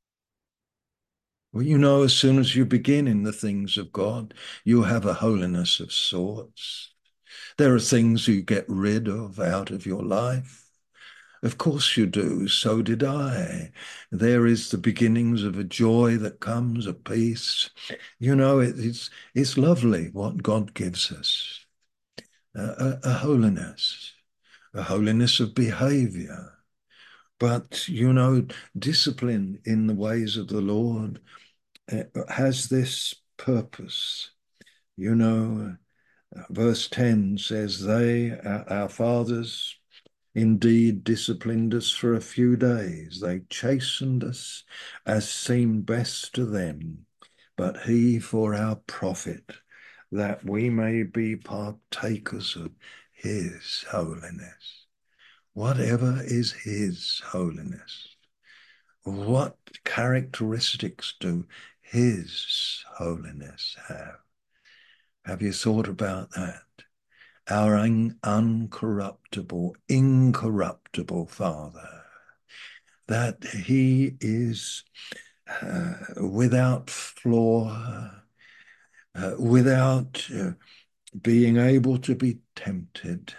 Well, as soon as you begin in the things of God, you have a holiness of sorts. There are things you get rid of out of your life. Of course you do. So did I. There is the beginnings of a joy that comes, a peace. It's lovely what God gives us. A holiness of behavior. But, discipline in the ways of the Lord has this purpose. Verse 10 says, our fathers, indeed disciplined us for a few days. They chastened us as seemed best to them, but he for our profit, that we may be partakers of his holiness. Whatever is his holiness? What characteristics do his holiness have? Have you thought about that? Our uncorruptible, incorruptible Father, that he is without flaw, without being able to be tempted.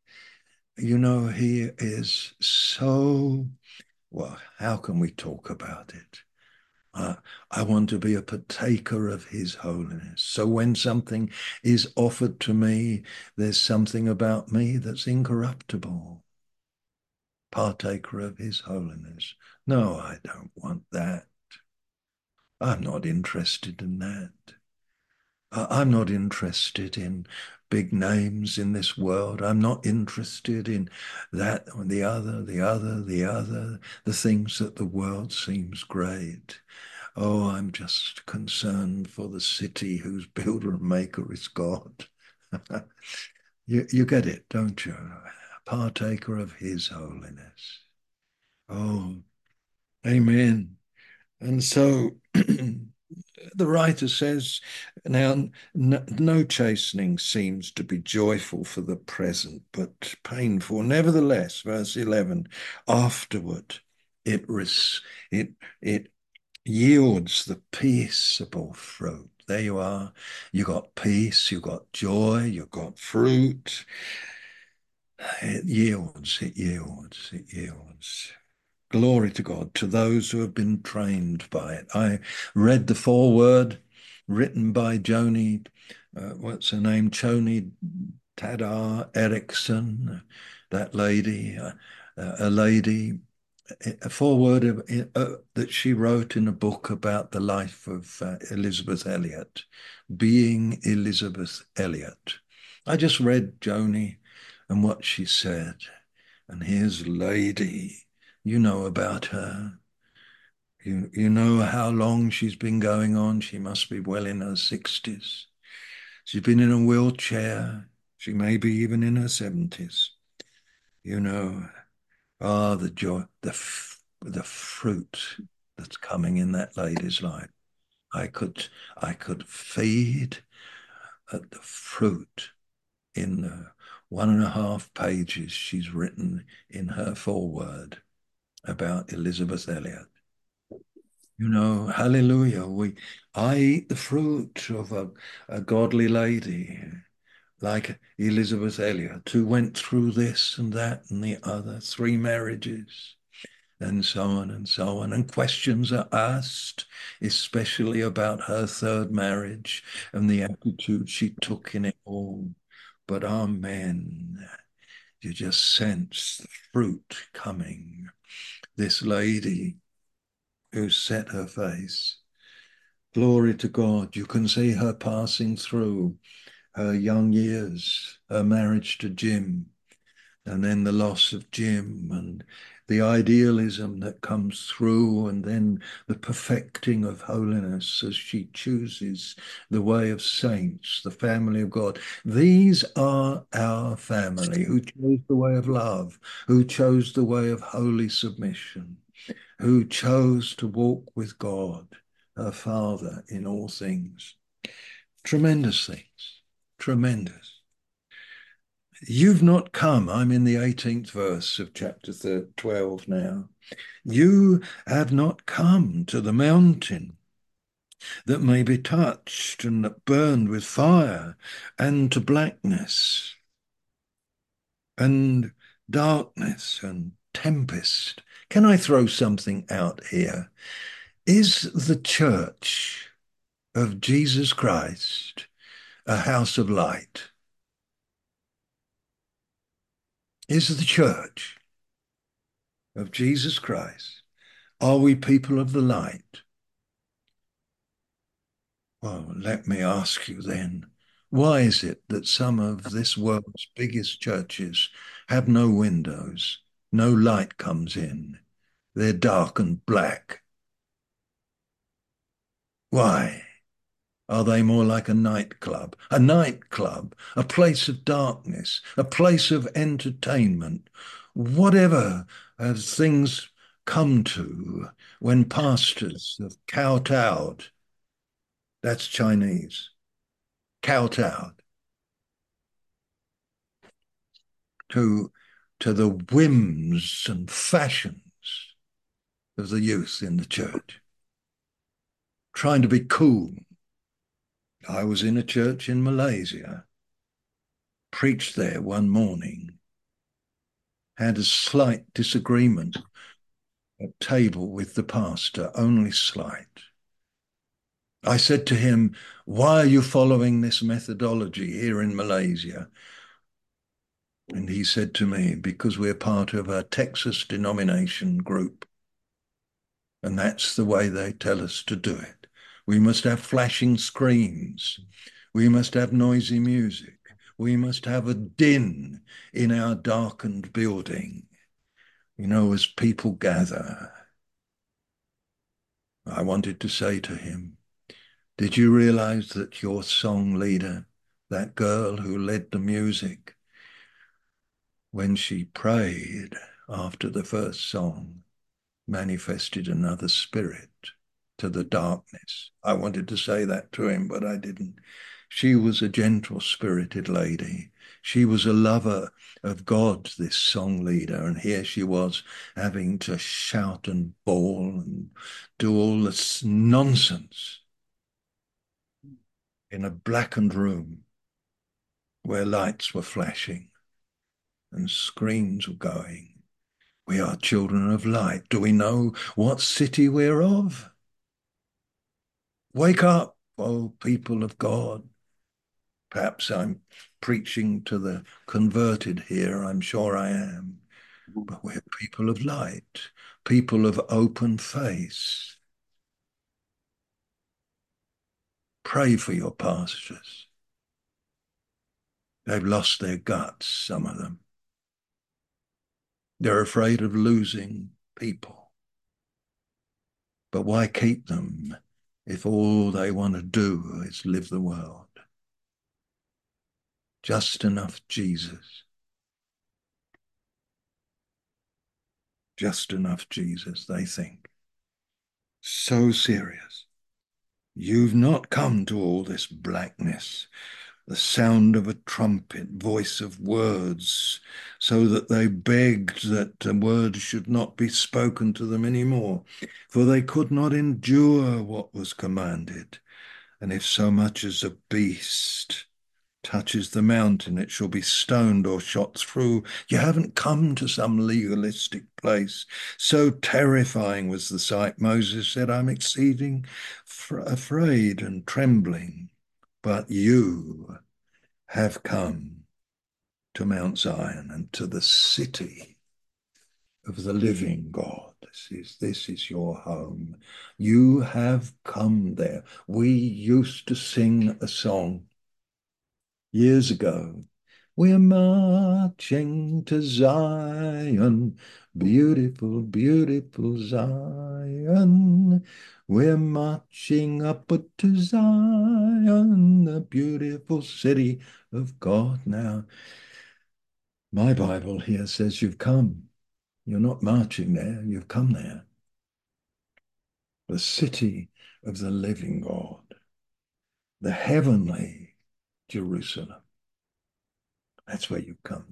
He is so, well, how can we talk about it? I want to be a partaker of his holiness. So when something is offered to me, there's something about me that's incorruptible. Partaker of his holiness. No, I don't want that. I'm not interested in that. I'm not interested in big names in this world. I'm not interested in that or the other, the things that the world seems great. Oh, I'm just concerned for the city whose builder and maker is God. You get it, don't you? Partaker of his holiness. Oh, amen. And so the writer says, now, no chastening seems to be joyful for the present, but painful. Nevertheless, verse 11, afterward it it it yields the peaceable fruit. There you are. You got peace, you got joy, you got fruit. It yields, it yields, it yields. Glory to God, to those who have been trained by it. I read the foreword written by Joni, what's her name? Joni Tadar Erickson, that lady, a lady, a foreword that she wrote in a book about the life of Elizabeth Elliot, Being Elizabeth Elliot. I just read Joni and what she said. And here's a lady, you know about her. You know how long she's been going on. She must be well in her 60s. She's been in a wheelchair. She may be even in her 70s. You know, the joy, the fruit that's coming in that lady's life. I could feed at the fruit in the 1.5 pages she's written in her foreword about Elizabeth Elliot. You know, hallelujah. I eat the fruit of a godly lady like Elizabeth Elliot, who went through this and that and the other, 3 marriages, and so on and so on. And questions are asked, especially about her 3rd marriage and the attitude she took in it all. But amen, you just sense the fruit coming. This lady who set her face. Glory to God. You can see her passing through her young years, her marriage to Jim, and then the loss of Jim, and the idealism that comes through, and then the perfecting of holiness as she chooses the way of saints, the family of God. These are our family who chose the way of love, who chose the way of holy submission, who chose to walk with God, her Father, in all things. Tremendous things. Tremendous. You've not come. I'm in the 18th verse of chapter 12 now. You have not come to the mountain that may be touched and that burned with fire, and to blackness and darkness and tempest. Can I throw something out here? Is the church of Jesus Christ a house of light? Is the church of Jesus Christ, are we people of the light? Well, let me ask you then, why is it that some of this world's biggest churches have no windows, no light comes in, they're dark and black? Why? Are they more like a nightclub? A nightclub, a place of darkness, a place of entertainment, whatever things come to when pastors have kowtowed. That's Chinese. Kowtowed to the whims and fashions of the youth in the church, trying to be cool. I was in a church in Malaysia, preached there one morning, had a slight disagreement at table with the pastor, only slight. I said to him, why are you following this methodology here in Malaysia? And he said to me, because we're part of a Texas denomination group. And that's the way they tell us to do it. We must have flashing screens. We must have noisy music. We must have a din in our darkened building, you know, as people gather. I wanted to say to him, did you realize that your song leader that girl who led the music, when she prayed after the first song, manifested another spirit to the darkness. I wanted to say that to him, but I didn't. She was a gentle spirited lady. She was a lover of God, this song leader, and here she was having to shout and bawl and do all this nonsense in a blackened room where lights were flashing and screens were going. We are children of light. Do we know what city we're of? Wake up, oh people of God. Perhaps I'm preaching to the converted here. I'm sure I am. But we're people of light, people of open face. Pray for your pastors. They've lost their guts, some of them. They're afraid of losing people. But why keep them if all they want to do is live the world? Just enough Jesus. Just enough Jesus, they think. So serious. You've not come to all this blackness, the sound of a trumpet, voice of words, so that they begged that the words should not be spoken to them any more, for they could not endure what was commanded. And if so much as a beast touches the mountain, it shall be stoned or shot through. You haven't come to some legalistic place. So terrifying was the sight. Moses said, I'm exceeding afraid and trembling. But you have come to Mount Zion and to the city of the living God. This is your home. You have come there. We used to sing a song years ago. We're marching to Zion, beautiful, beautiful Zion. We're marching upward to Zion, the beautiful city of God. Now, my Bible here says you've come. You're not marching there, you've come there. The city of the living God, the heavenly Jerusalem. That's where you come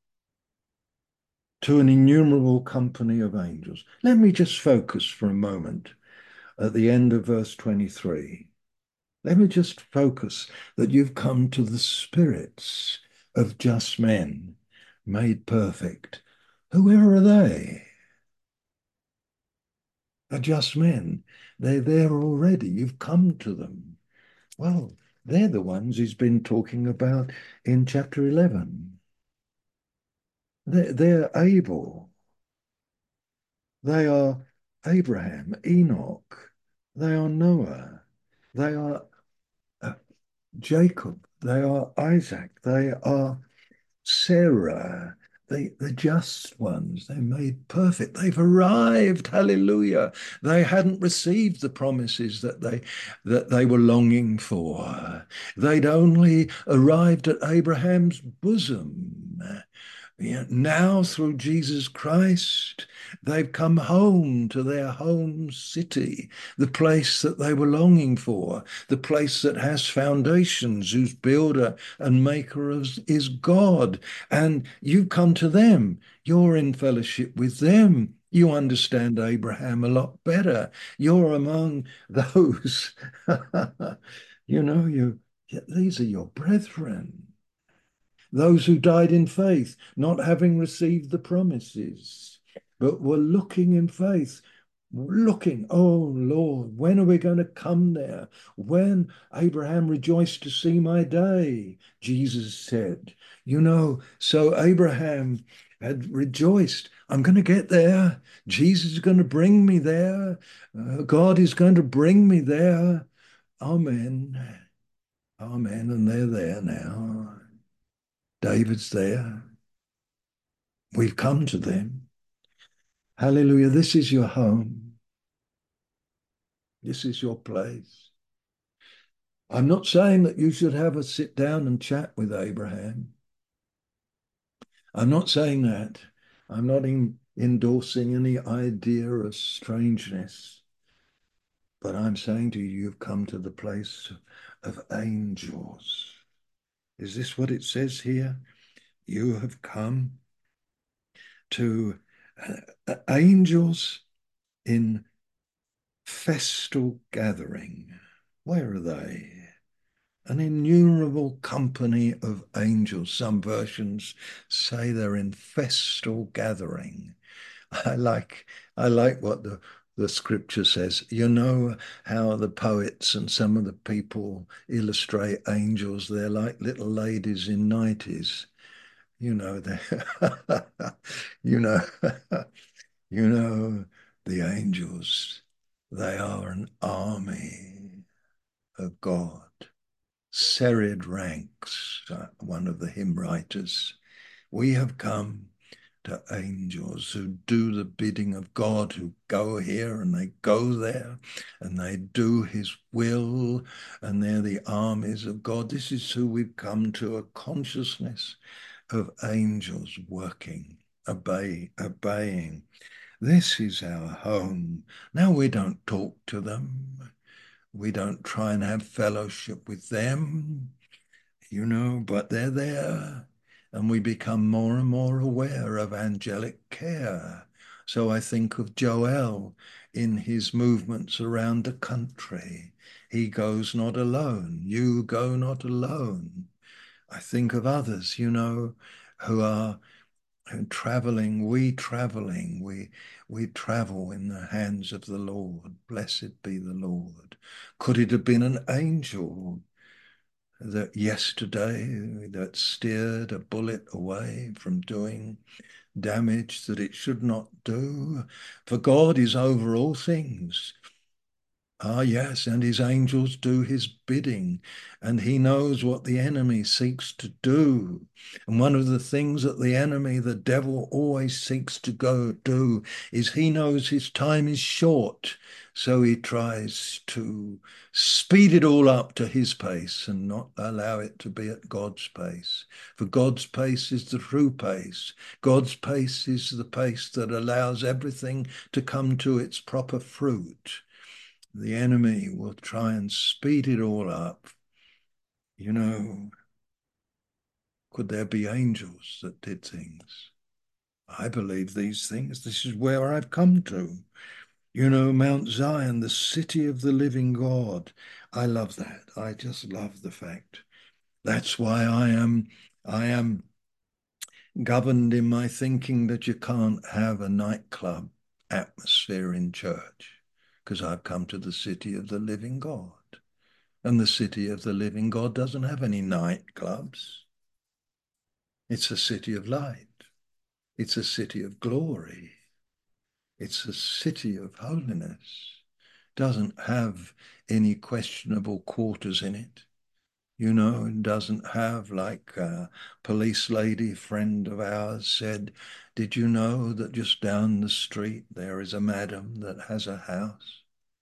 to an innumerable company of angels. Let me just focus for a moment at the end of verse 23. Let me just focus that you've come to the spirits of just men made perfect. Whoever are they? Are just men. They're there already. You've come to them. Well, they're the ones he's been talking about in chapter 11. They're able. They are Abraham, Enoch. They are Noah. They are Jacob. They are Isaac. They are Sarah. The just ones. They're made perfect. They've arrived. Hallelujah. They hadn't received the promises that they were longing for. They'd only arrived at Abraham's bosom. Now, through Jesus Christ, they've come home to their home city, the place that they were longing for, the place that has foundations, whose builder and maker is God. And you've come to them. You're in fellowship with them. You understand Abraham a lot better. You're among those, these are your brethren. Those who died in faith, not having received the promises, but were looking in faith, looking, oh Lord, when are we going to come there? When Abraham rejoiced to see my day, Jesus said. So Abraham had rejoiced. I'm going to get there. Jesus is going to bring me there. God is going to bring me there. Amen. Amen. And they're there now. David's there. We've come to them. Hallelujah. This is your home. This is your place. I'm not saying that you should have a sit down and chat with Abraham. I'm not saying that. I'm not endorsing any idea of strangeness. But I'm saying to you, you've come to the place of angels. Is this what it says here? You have come to angels in festal gathering. Where are they? An innumerable company of angels. Some versions say they're in festal gathering. I like what the scripture says. You know how the poets and some of the people illustrate angels. They're like little ladies in nighties. You know, they you know, you know, the angels, they are an army of God. Serried ranks, one of the hymn writers. We have come to angels who do the bidding of God, who go here and they go there and they do his will, and they're the armies of God. This is who we've come to, a consciousness of angels working, obeying. This is our home. Now we don't talk to them. We don't try and have fellowship with them, but they're there. And we become more and more aware of angelic care. So I think of Joel in his movements around the country. He goes not alone. You go not alone. I think of others, who are traveling. We travel in the hands of the Lord. Blessed be the Lord. Could it have been an angel that yesterday that steered a bullet away from doing damage that it should not do? For God is over all things. Ah, yes, and his angels do his bidding, and he knows what the enemy seeks to do. And one of the things that the enemy, the devil, always seeks to go do is he knows his time is short. So he tries to speed it all up to his pace and not allow it to be at God's pace. For God's pace is the true pace. God's pace is the pace that allows everything to come to its proper fruit. The enemy will try and speed it all up. Could there be angels that did things? I believe these things. This is where I've come to. Mount Zion, the city of the living God. I love that. I just love the fact. That's why I am governed in my thinking that you can't have a nightclub atmosphere in church, because I've come to the city of the living God. And the city of the living God doesn't have any nightclubs. It's a city of light. It's a city of glory. It's a city of holiness. Doesn't have any questionable quarters in it. It doesn't have, like a police lady friend of ours said, did you know that just down the street there is a madam that has a house?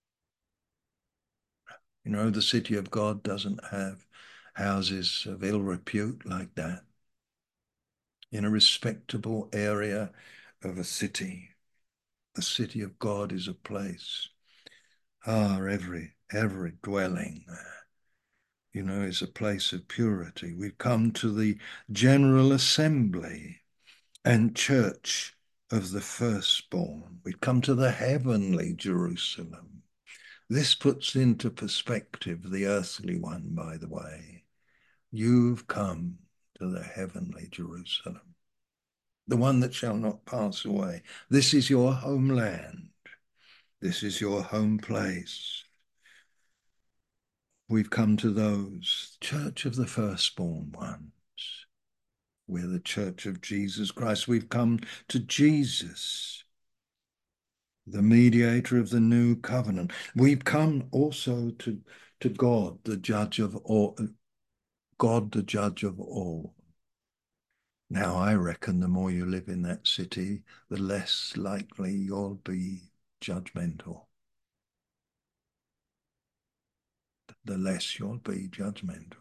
The city of God doesn't have houses of ill repute like that. In a respectable area of a city, the city of God is a place. Every dwelling, is a place of purity. We've come to the general assembly and church of the firstborn. We've come to the heavenly Jerusalem. This puts into perspective the earthly one, by the way. You've come to the heavenly Jerusalem, the one that shall not pass away. This is your homeland. This is your home place. We've come to those, church of the firstborn ones. We're the church of Jesus Christ. We've come to Jesus, the mediator of the new covenant. We've come also to God, the judge of all. God, the judge of all. Now, I reckon the more you live in that city, the less likely you'll be judgmental. the less you'll be judgmental.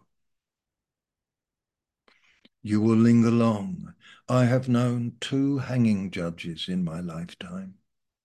You will linger long. I have known 2 hanging judges in my lifetime.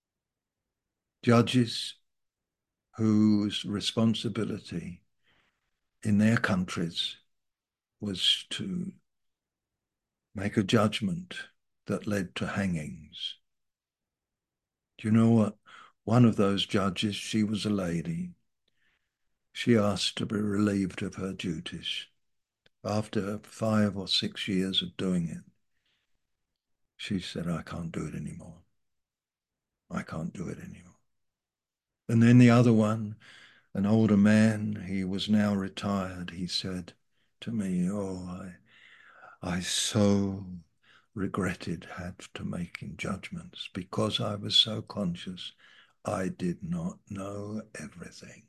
Judges whose responsibility in their countries was to make a judgment that led to hangings. Do you know what? One of those judges, she was a lady. She asked to be relieved of her duties. After 5 or 6 years of doing it, she said, I can't do it anymore. I can't do it anymore. And then the other one, an older man, he was now retired, he said to me, oh, I so regretted had to making judgments because I was so conscious I did not know everything.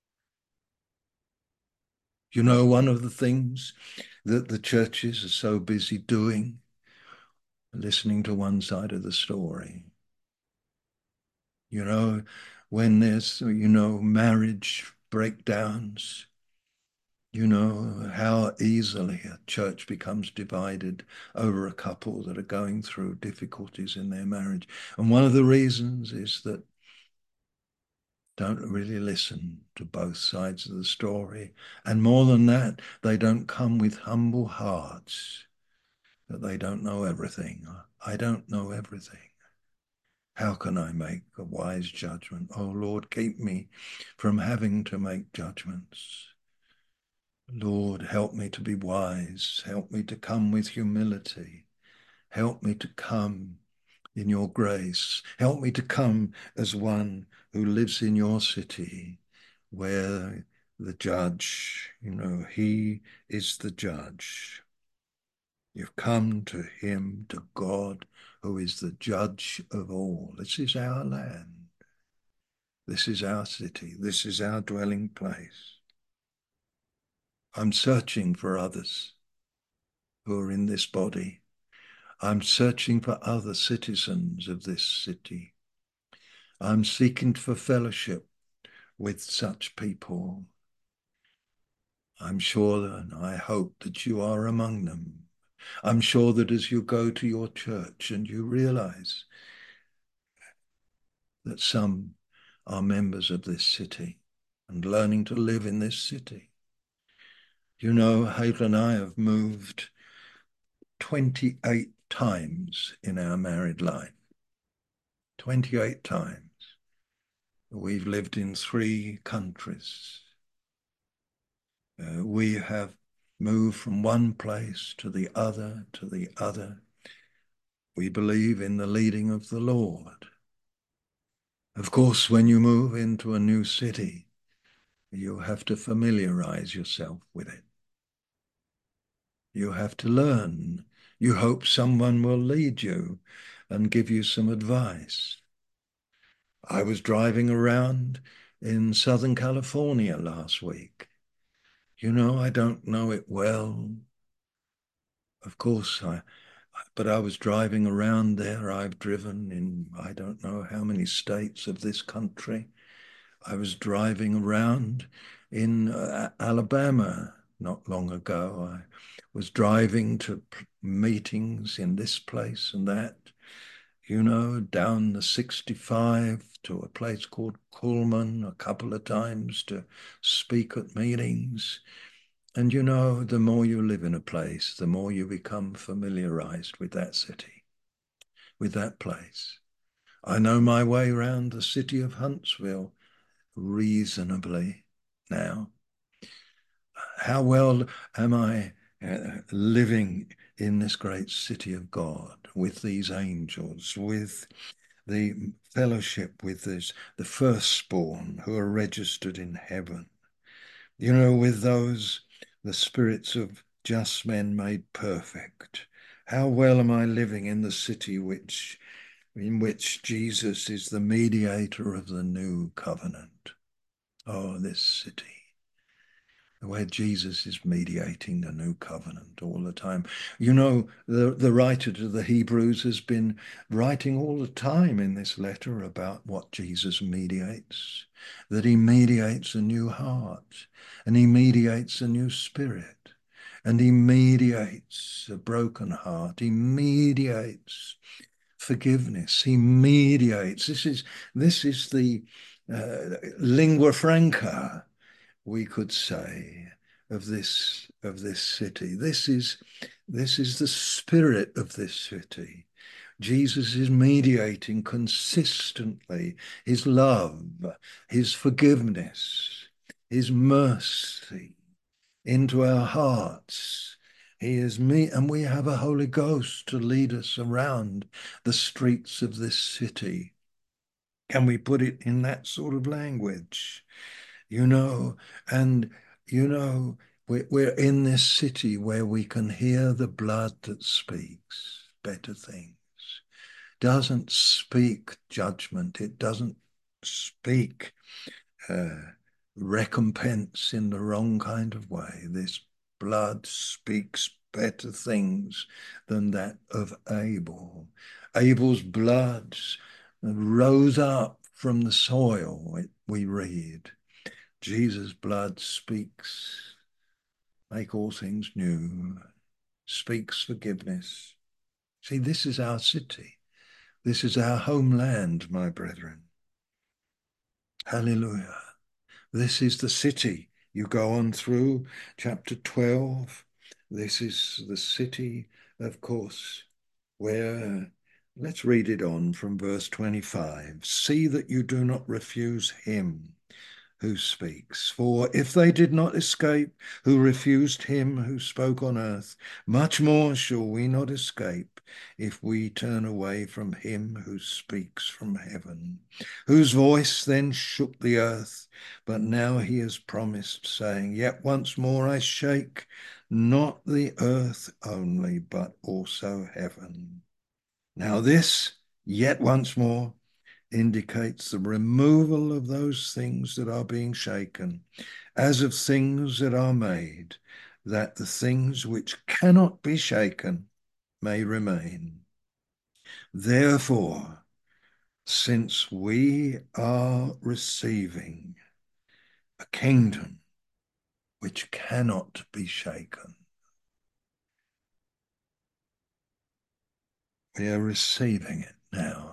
You know, one of the things that the churches are so busy doing, listening to one side of the story. You know, when there's, marriage breakdowns, how easily a church becomes divided over a couple that are going through difficulties in their marriage. And one of the reasons is that don't really listen to both sides of the story. And more than that, they don't come with humble hearts, that they don't know everything. I don't know everything. How can I make a wise judgment? Oh, Lord, keep me from having to make judgments. Lord, help me to be wise. Help me to come with humility. Help me to come in your grace. Help me to come as one who lives in your city where the judge, he is the judge. You've come to him, to God, who is the judge of all. This is our land. This is our city. This is our dwelling place. I'm searching for others who are in this body. I'm searching for other citizens of this city. I'm seeking for fellowship with such people. I'm sure and I hope that you are among them. I'm sure that as you go to your church and you realize that some are members of this city and learning to live in this city. Hazel and I have moved 28 times in our married life. 28 times. We've lived in 3 countries. We have moved from one place to the other, to the other. We believe in the leading of the Lord. Of course, when you move into a new city, you have to familiarize yourself with it. You have to learn. You hope someone will lead you and give you some advice. I was driving around in Southern California last week. I don't know it well. Of course, but I was driving around there. I've driven in I don't know how many states of this country. I was driving around in Alabama not long ago. I was driving to meetings in this place and that, down the 65 to a place called Cullman a couple of times to speak at meetings. And the more you live in a place, the more you become familiarized with that city, with that place. I know my way around the city of Huntsville reasonably now. How well am I living in this great city of God with these angels, with the fellowship with the firstborn who are registered in heaven, with those, the spirits of just men made perfect. How well am I living in the city in which Jesus is the mediator of the new covenant? Oh, this city. where Jesus is mediating the new covenant all the time. You know, the writer to the Hebrews has been writing all the time in this letter about what Jesus mediates, that he mediates a new heart, and he mediates a new spirit, and he mediates a broken heart. He mediates forgiveness. He mediates. This is the lingua franca, we could say, of this city. This is the spirit of this city. Jesus is mediating consistently his love, his forgiveness, his mercy into our hearts. He is me, and we have a Holy Ghost to lead us around the streets of this city. Can we put it in that sort of language? You know, and you know, we're in this city where we can hear the blood that speaks better things. Doesn't speak judgment. It doesn't speak recompense in the wrong kind of way. This blood speaks better things than that of Abel. Abel's blood rose up from the soil, we read. Jesus' blood speaks, make all things new, speaks forgiveness. See, this is our city. This is our homeland, my brethren. Hallelujah. This is the city. You go on through chapter 12. This is the city, of course, where, let's read it on from verse 25. See that you do not refuse him who speaks. For if they did not escape who refused him who spoke on earth, much more shall we not escape if we turn away from him who speaks from heaven, whose voice then shook the earth. But now he has promised, saying, Yet once more I shake not the earth only, but also heaven. Now this, yet once more, indicates the removal of those things that are being shaken, as of things that are made, that the things which cannot be shaken may remain. Therefore, since we are receiving a kingdom which cannot be shaken, we are receiving it now.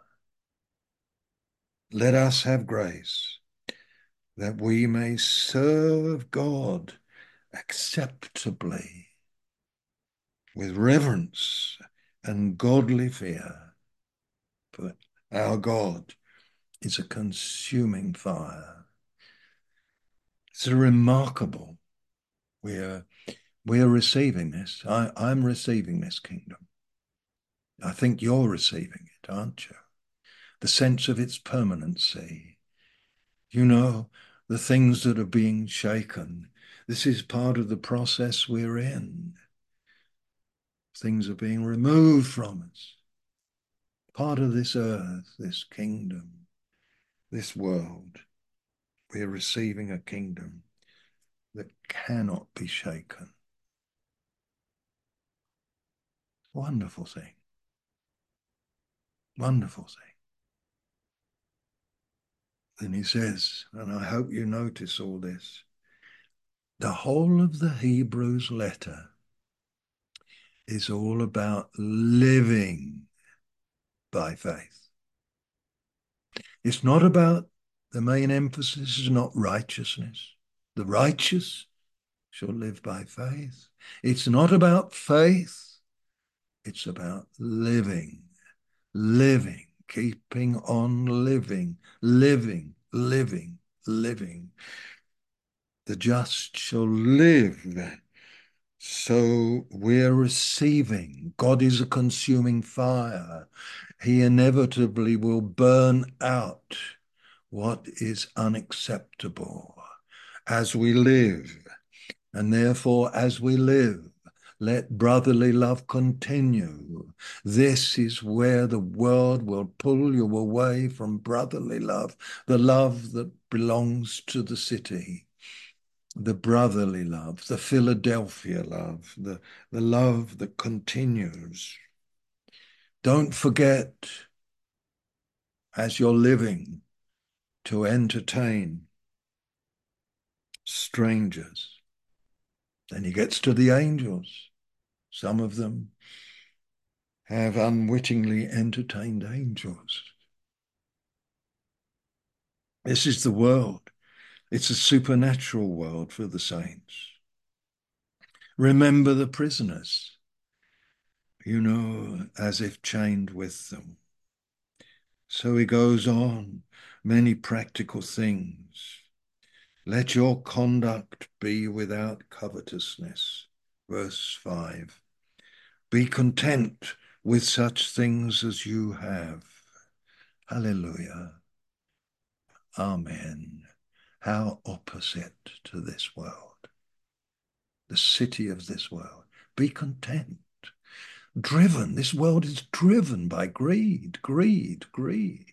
Let us have grace that we may serve God acceptably with reverence and godly fear. For our God is a consuming fire. It's remarkable. We're receiving this. I'm receiving this kingdom. I think you're receiving it, aren't you? The sense of its permanency. You know, the things that are being shaken. This is part of the process we're in. Things are being removed from us. Part of this earth, this kingdom, this world. We're receiving a kingdom that cannot be shaken. Wonderful thing. Wonderful thing. Then he says, and I hope you notice all this, the whole of the Hebrews letter is all about living by faith. It's not about, the main emphasis is not righteousness. The righteous shall live by faith. It's not about faith. It's about living, keeping on living. The just shall live. So we're receiving. God is a consuming fire. He inevitably will burn out what is unacceptable as we live. And therefore, as we live, let brotherly love continue. This is where the world will pull you away from brotherly love, the love that belongs to the city. the brotherly love, the Philadelphia love, the love that continues. Don't forget, as you're living, to entertain strangers. Then he gets to the angels. Some of them have unwittingly entertained angels. This is the world. It's a supernatural world for the saints. Remember the prisoners, as if chained with them. So he goes on, many practical things. Let your conduct be without covetousness. Verse 5. Be content with such things as you have. Hallelujah. Amen. How opposite to this world, the city of this world. Be content. Driven, this world is driven by greed, greed, greed.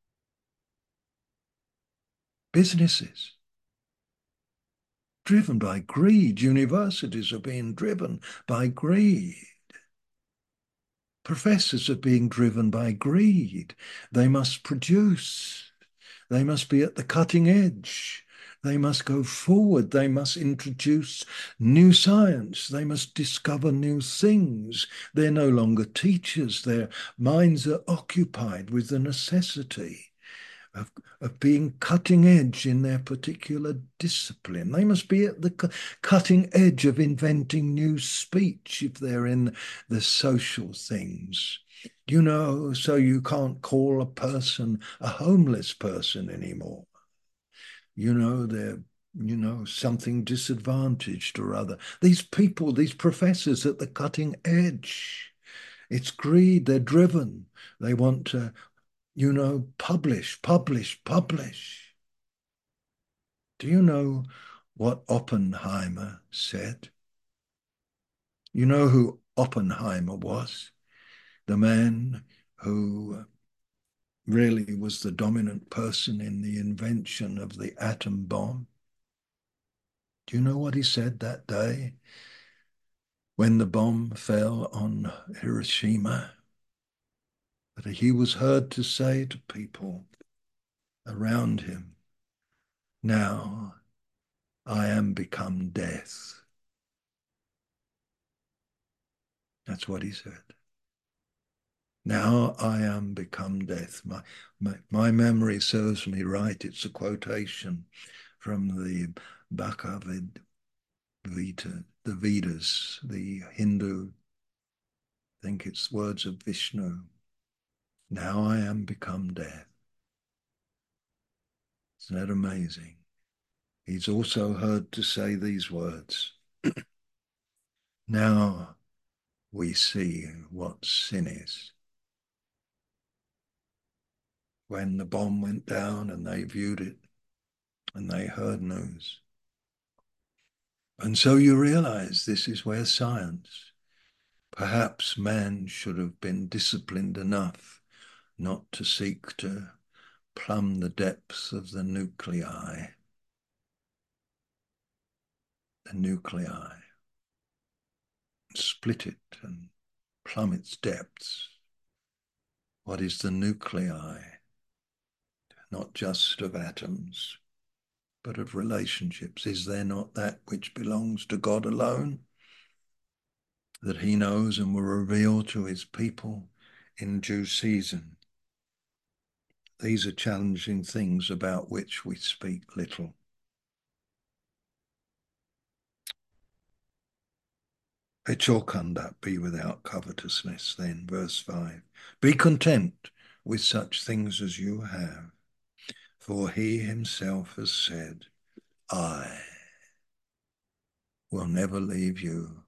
Businesses, driven by greed. Universities are being driven by greed. Professors are being driven by greed. They must produce. They must be at the cutting edge. They must go forward. They must introduce new science. They must discover new things. They're no longer teachers. Their minds are occupied with the necessity of being cutting edge in their particular discipline. They must be at the cutting edge of inventing new speech if they're in the social things. So you can't call a person a homeless person anymore. They're something disadvantaged or other. These people, these professors at the cutting edge, it's greed. They're driven. They want to publish, publish, publish. Do you know what Oppenheimer said? You know who Oppenheimer was? The man who really was the dominant person in the invention of the atom bomb. Do you know what he said that day when the bomb fell on Hiroshima? That he was heard to say to people around him, now I am become death. That's what he said. Now I am become death. My memory serves me right. It's a quotation from the Bhagavad Gita, the Vedas, the Hindu. I think it's words of Vishnu. Now I am become death. Isn't that amazing? He's also heard to say these words. Now we see what sin is. When the bomb went down and they viewed it and they heard news. And so you realize this is where science, perhaps man should have been disciplined enough not to seek to plumb the depths of the nuclei, split it and plumb its depths. What is the nuclei? Not just of atoms, but of relationships. Is there not that which belongs to God alone, that he knows and will reveal to his people in due season? These are challenging things about which we speak little. Let your conduct be without covetousness, then, verse 5. Be content with such things as you have, for he himself has said, I will never leave you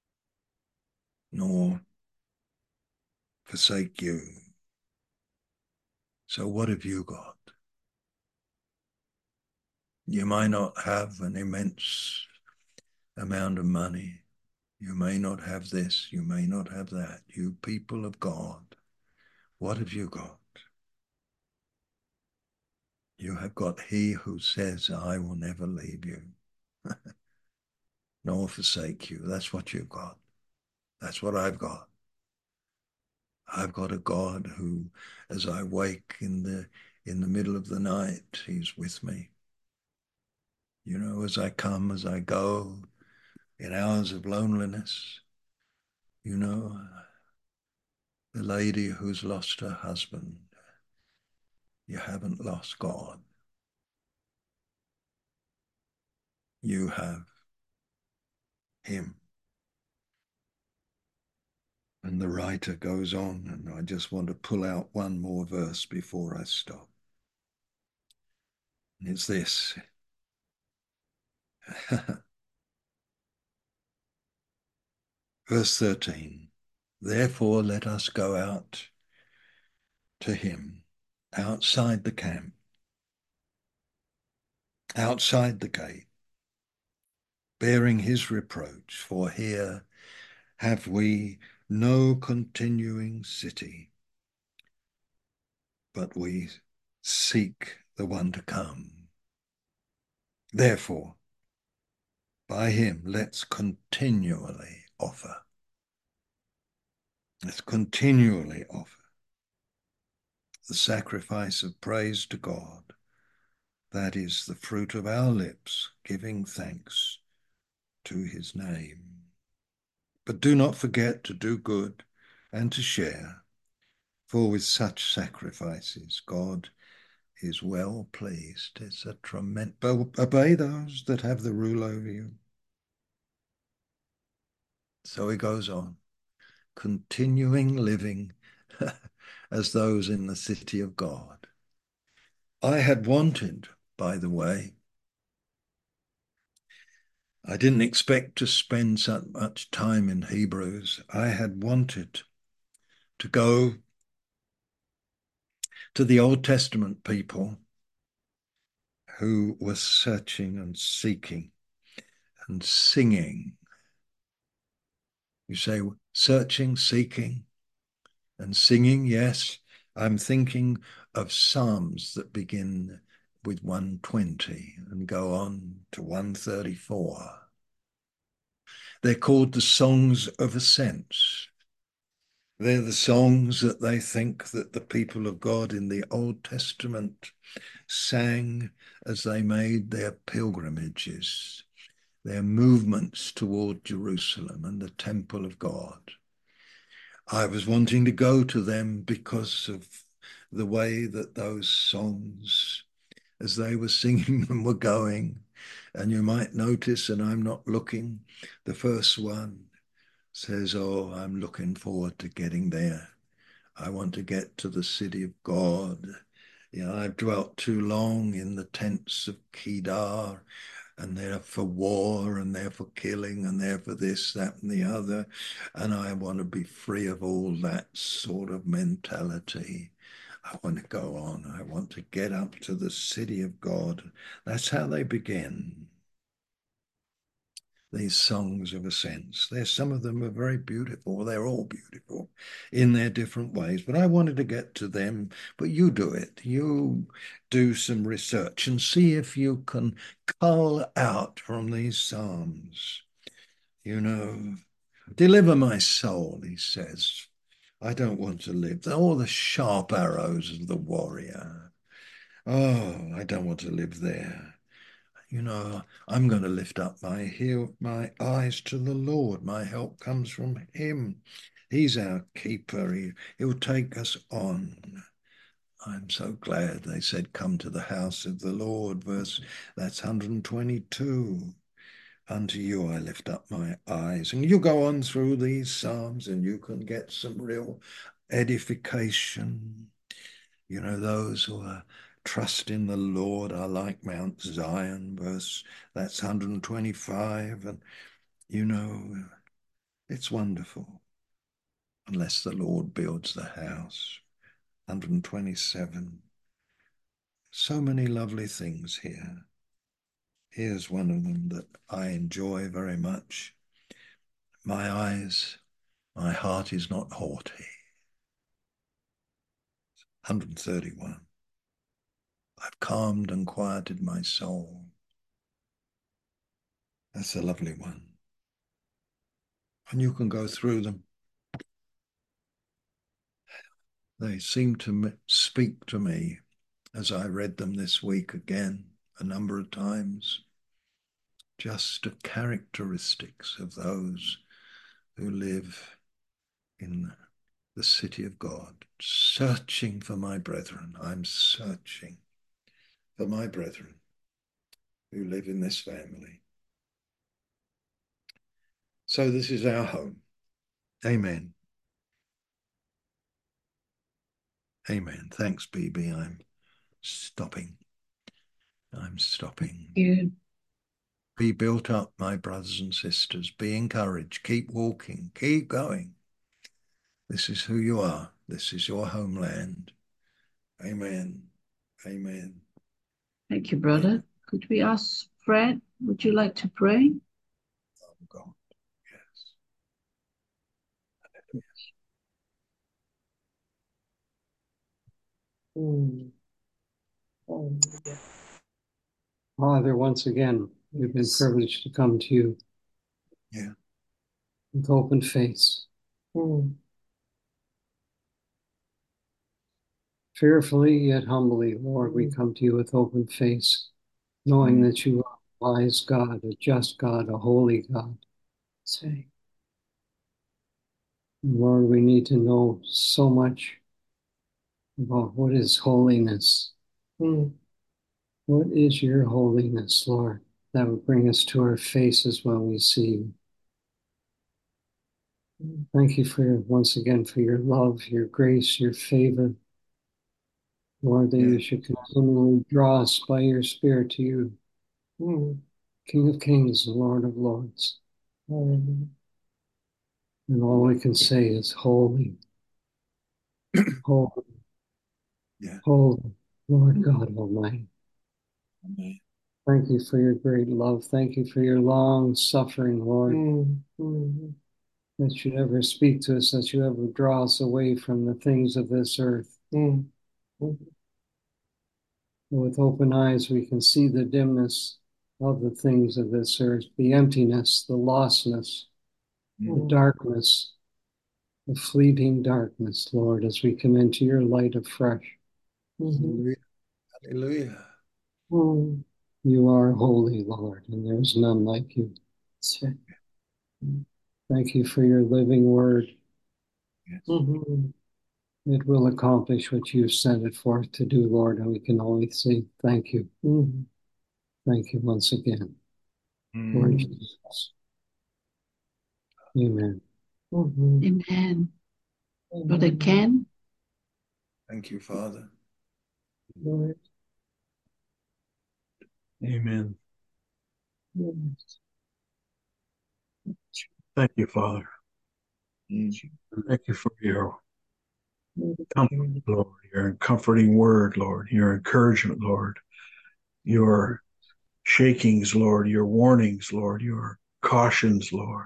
nor forsake you. So what have you got? You may not have an immense amount of money. You may not have this. You may not have that. You people of God, what have you got? You have got he who says, I will never leave you nor forsake you. That's what you've got. That's what I've got. I've got a God who, as I wake in the middle of the night, he's with me. You know, as I come, as I go, in hours of loneliness, you know, the lady who's lost her husband, you haven't lost God. You have him. And the writer goes on, and I just want to pull out one more verse before I stop. And it's this. Verse 13. Therefore, let us go out to him outside the camp, outside the gate, bearing his reproach, for here have we no continuing city, but we seek the one to come. Therefore, by him, let's continually offer. Let's continually offer the sacrifice of praise to God. That is the fruit of our lips, giving thanks to his name. But do not forget to do good and to share, for with such sacrifices God is well pleased. It's a tremendous. Obey those that have the rule over you. So he goes on, continuing living as those in the city of God. I had wanted, by the way, I didn't expect to spend so much time in Hebrews. I had wanted to go to the Old Testament people who were searching and seeking and singing. You say searching, seeking, and singing. Yes, I'm thinking of Psalms that begin with 120 and go on to 134. They're called the songs of ascents. They're the songs that they think that the people of God in the Old Testament sang as they made their pilgrimages, their movements toward Jerusalem and the temple of God. I was wanting to go to them because of the way that those songs, as they were singing them, were going. And you might notice, and I'm not looking, the first one says, oh, I'm looking forward to getting there. I want to get to the city of God. You know, I've dwelt too long in the tents of Kedar, and they're for war, and they're for killing, and they're for this, that, and the other. And I want to be free of all that sort of mentality. I want to go on. I want to get up to the city of God. That's how they begin. These songs of ascents. There's some of them are very beautiful. They're all beautiful in their different ways. But I wanted to get to them. But you do it. You do some research and see if you can cull out from these psalms. You know, deliver my soul, he says. I don't want to live. All the sharp arrows of the warrior. Oh, I don't want to live there. You know, I'm going to lift up my eyes to the Lord. My help comes from him. He's our keeper. He'll take us on. I'm so glad they said, come to the house of the Lord. That's 122. Unto you I lift up my eyes. And you go on through these Psalms and you can get some real edification. You know, those who are trust in the Lord are like Mount Zion, that's 125. And, you know, it's wonderful. Unless the Lord builds the house. 127. So many lovely things here. Here's one of them that I enjoy very much. My heart is not haughty. 131. I've calmed and quieted my soul. That's a lovely one. And you can go through them. They seem to speak to me as I read them this week again, a number of times. Just the characteristics of those who live in the city of God, searching for my brethren. I'm searching for my brethren who live in this family. So this is our home. Amen. Amen. Thanks, BB. I'm stopping. You. Be built up, my brothers and sisters. Be encouraged. Keep walking. Keep going. This is who you are. This is your homeland. Amen. Amen. Thank you, brother. Could we ask Fred, would you like to pray? Oh, God. Yes. Mm. Oh, yeah. Father, once again, we've been privileged to come to you Yeah. with open face. Mm. Fearfully yet humbly, Lord, we come to you with open face, knowing that you are a wise God, a just God, a holy God. That's right. And Lord, we need to know so much about what is holiness. Mm. What is your holiness, Lord, that would bring us to our faces when we see you? Thank you once again for your love, your grace, your favor. Lord, that you should continually draw us by your Spirit to you, King of Kings and Lord of Lords. Mm. And all we can say is holy, holy, holy, Lord God Almighty. Amen. Thank you for your great love. Thank you for your long suffering, Lord. That you ever speak to us, that you ever draw us away from the things of this earth. With open eyes, we can see the dimness of the things of this earth, the emptiness, the lostness, the darkness, the fleeting darkness, Lord, as we come into your light afresh. Hallelujah. Hallelujah. You are holy, Lord, and there is none like you. Thank you for your living word. Yes. It will accomplish what you've sent it forth to do, Lord, and we can only say thank you. Thank you once again, Lord Jesus. Amen. Amen. Brother Ken? Thank you, Father. Lord. Amen. Yes. Thank you, Father. Thank you for your comfort, Lord, your comforting word, Lord, your encouragement, Lord, your shakings, Lord, your warnings, Lord, your cautions, Lord.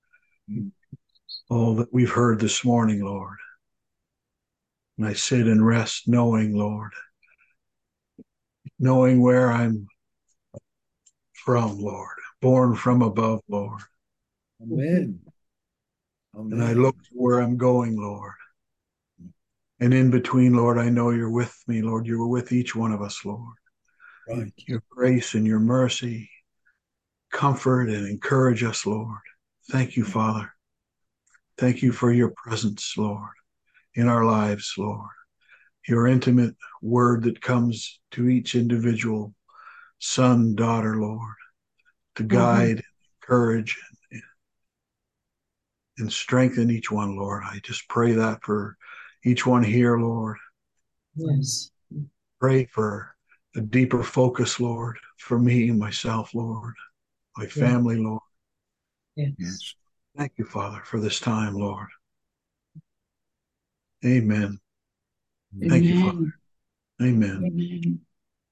All that we've heard this morning, Lord. And I sit and rest knowing, Lord, knowing where I'm from, Lord, born from above, Lord. Amen. Amen. And I look to where I'm going, Lord. And in between, Lord, I know you're with me, Lord. You were with each one of us, Lord. Right. Your grace and your mercy comfort and encourage us, Lord. Thank you, Father. Thank you for your presence, Lord, in our lives, Lord. Your intimate word that comes to each individual son, daughter, Lord, to guide, encourage, and strengthen each one, Lord. I just pray that for each one here, Lord. Yes. Pray for a deeper focus, Lord, for me and myself, Lord, my family, Lord. Yes. Thank you, Father, for this time, Lord. Amen. Thank you, Father. Amen. Amen.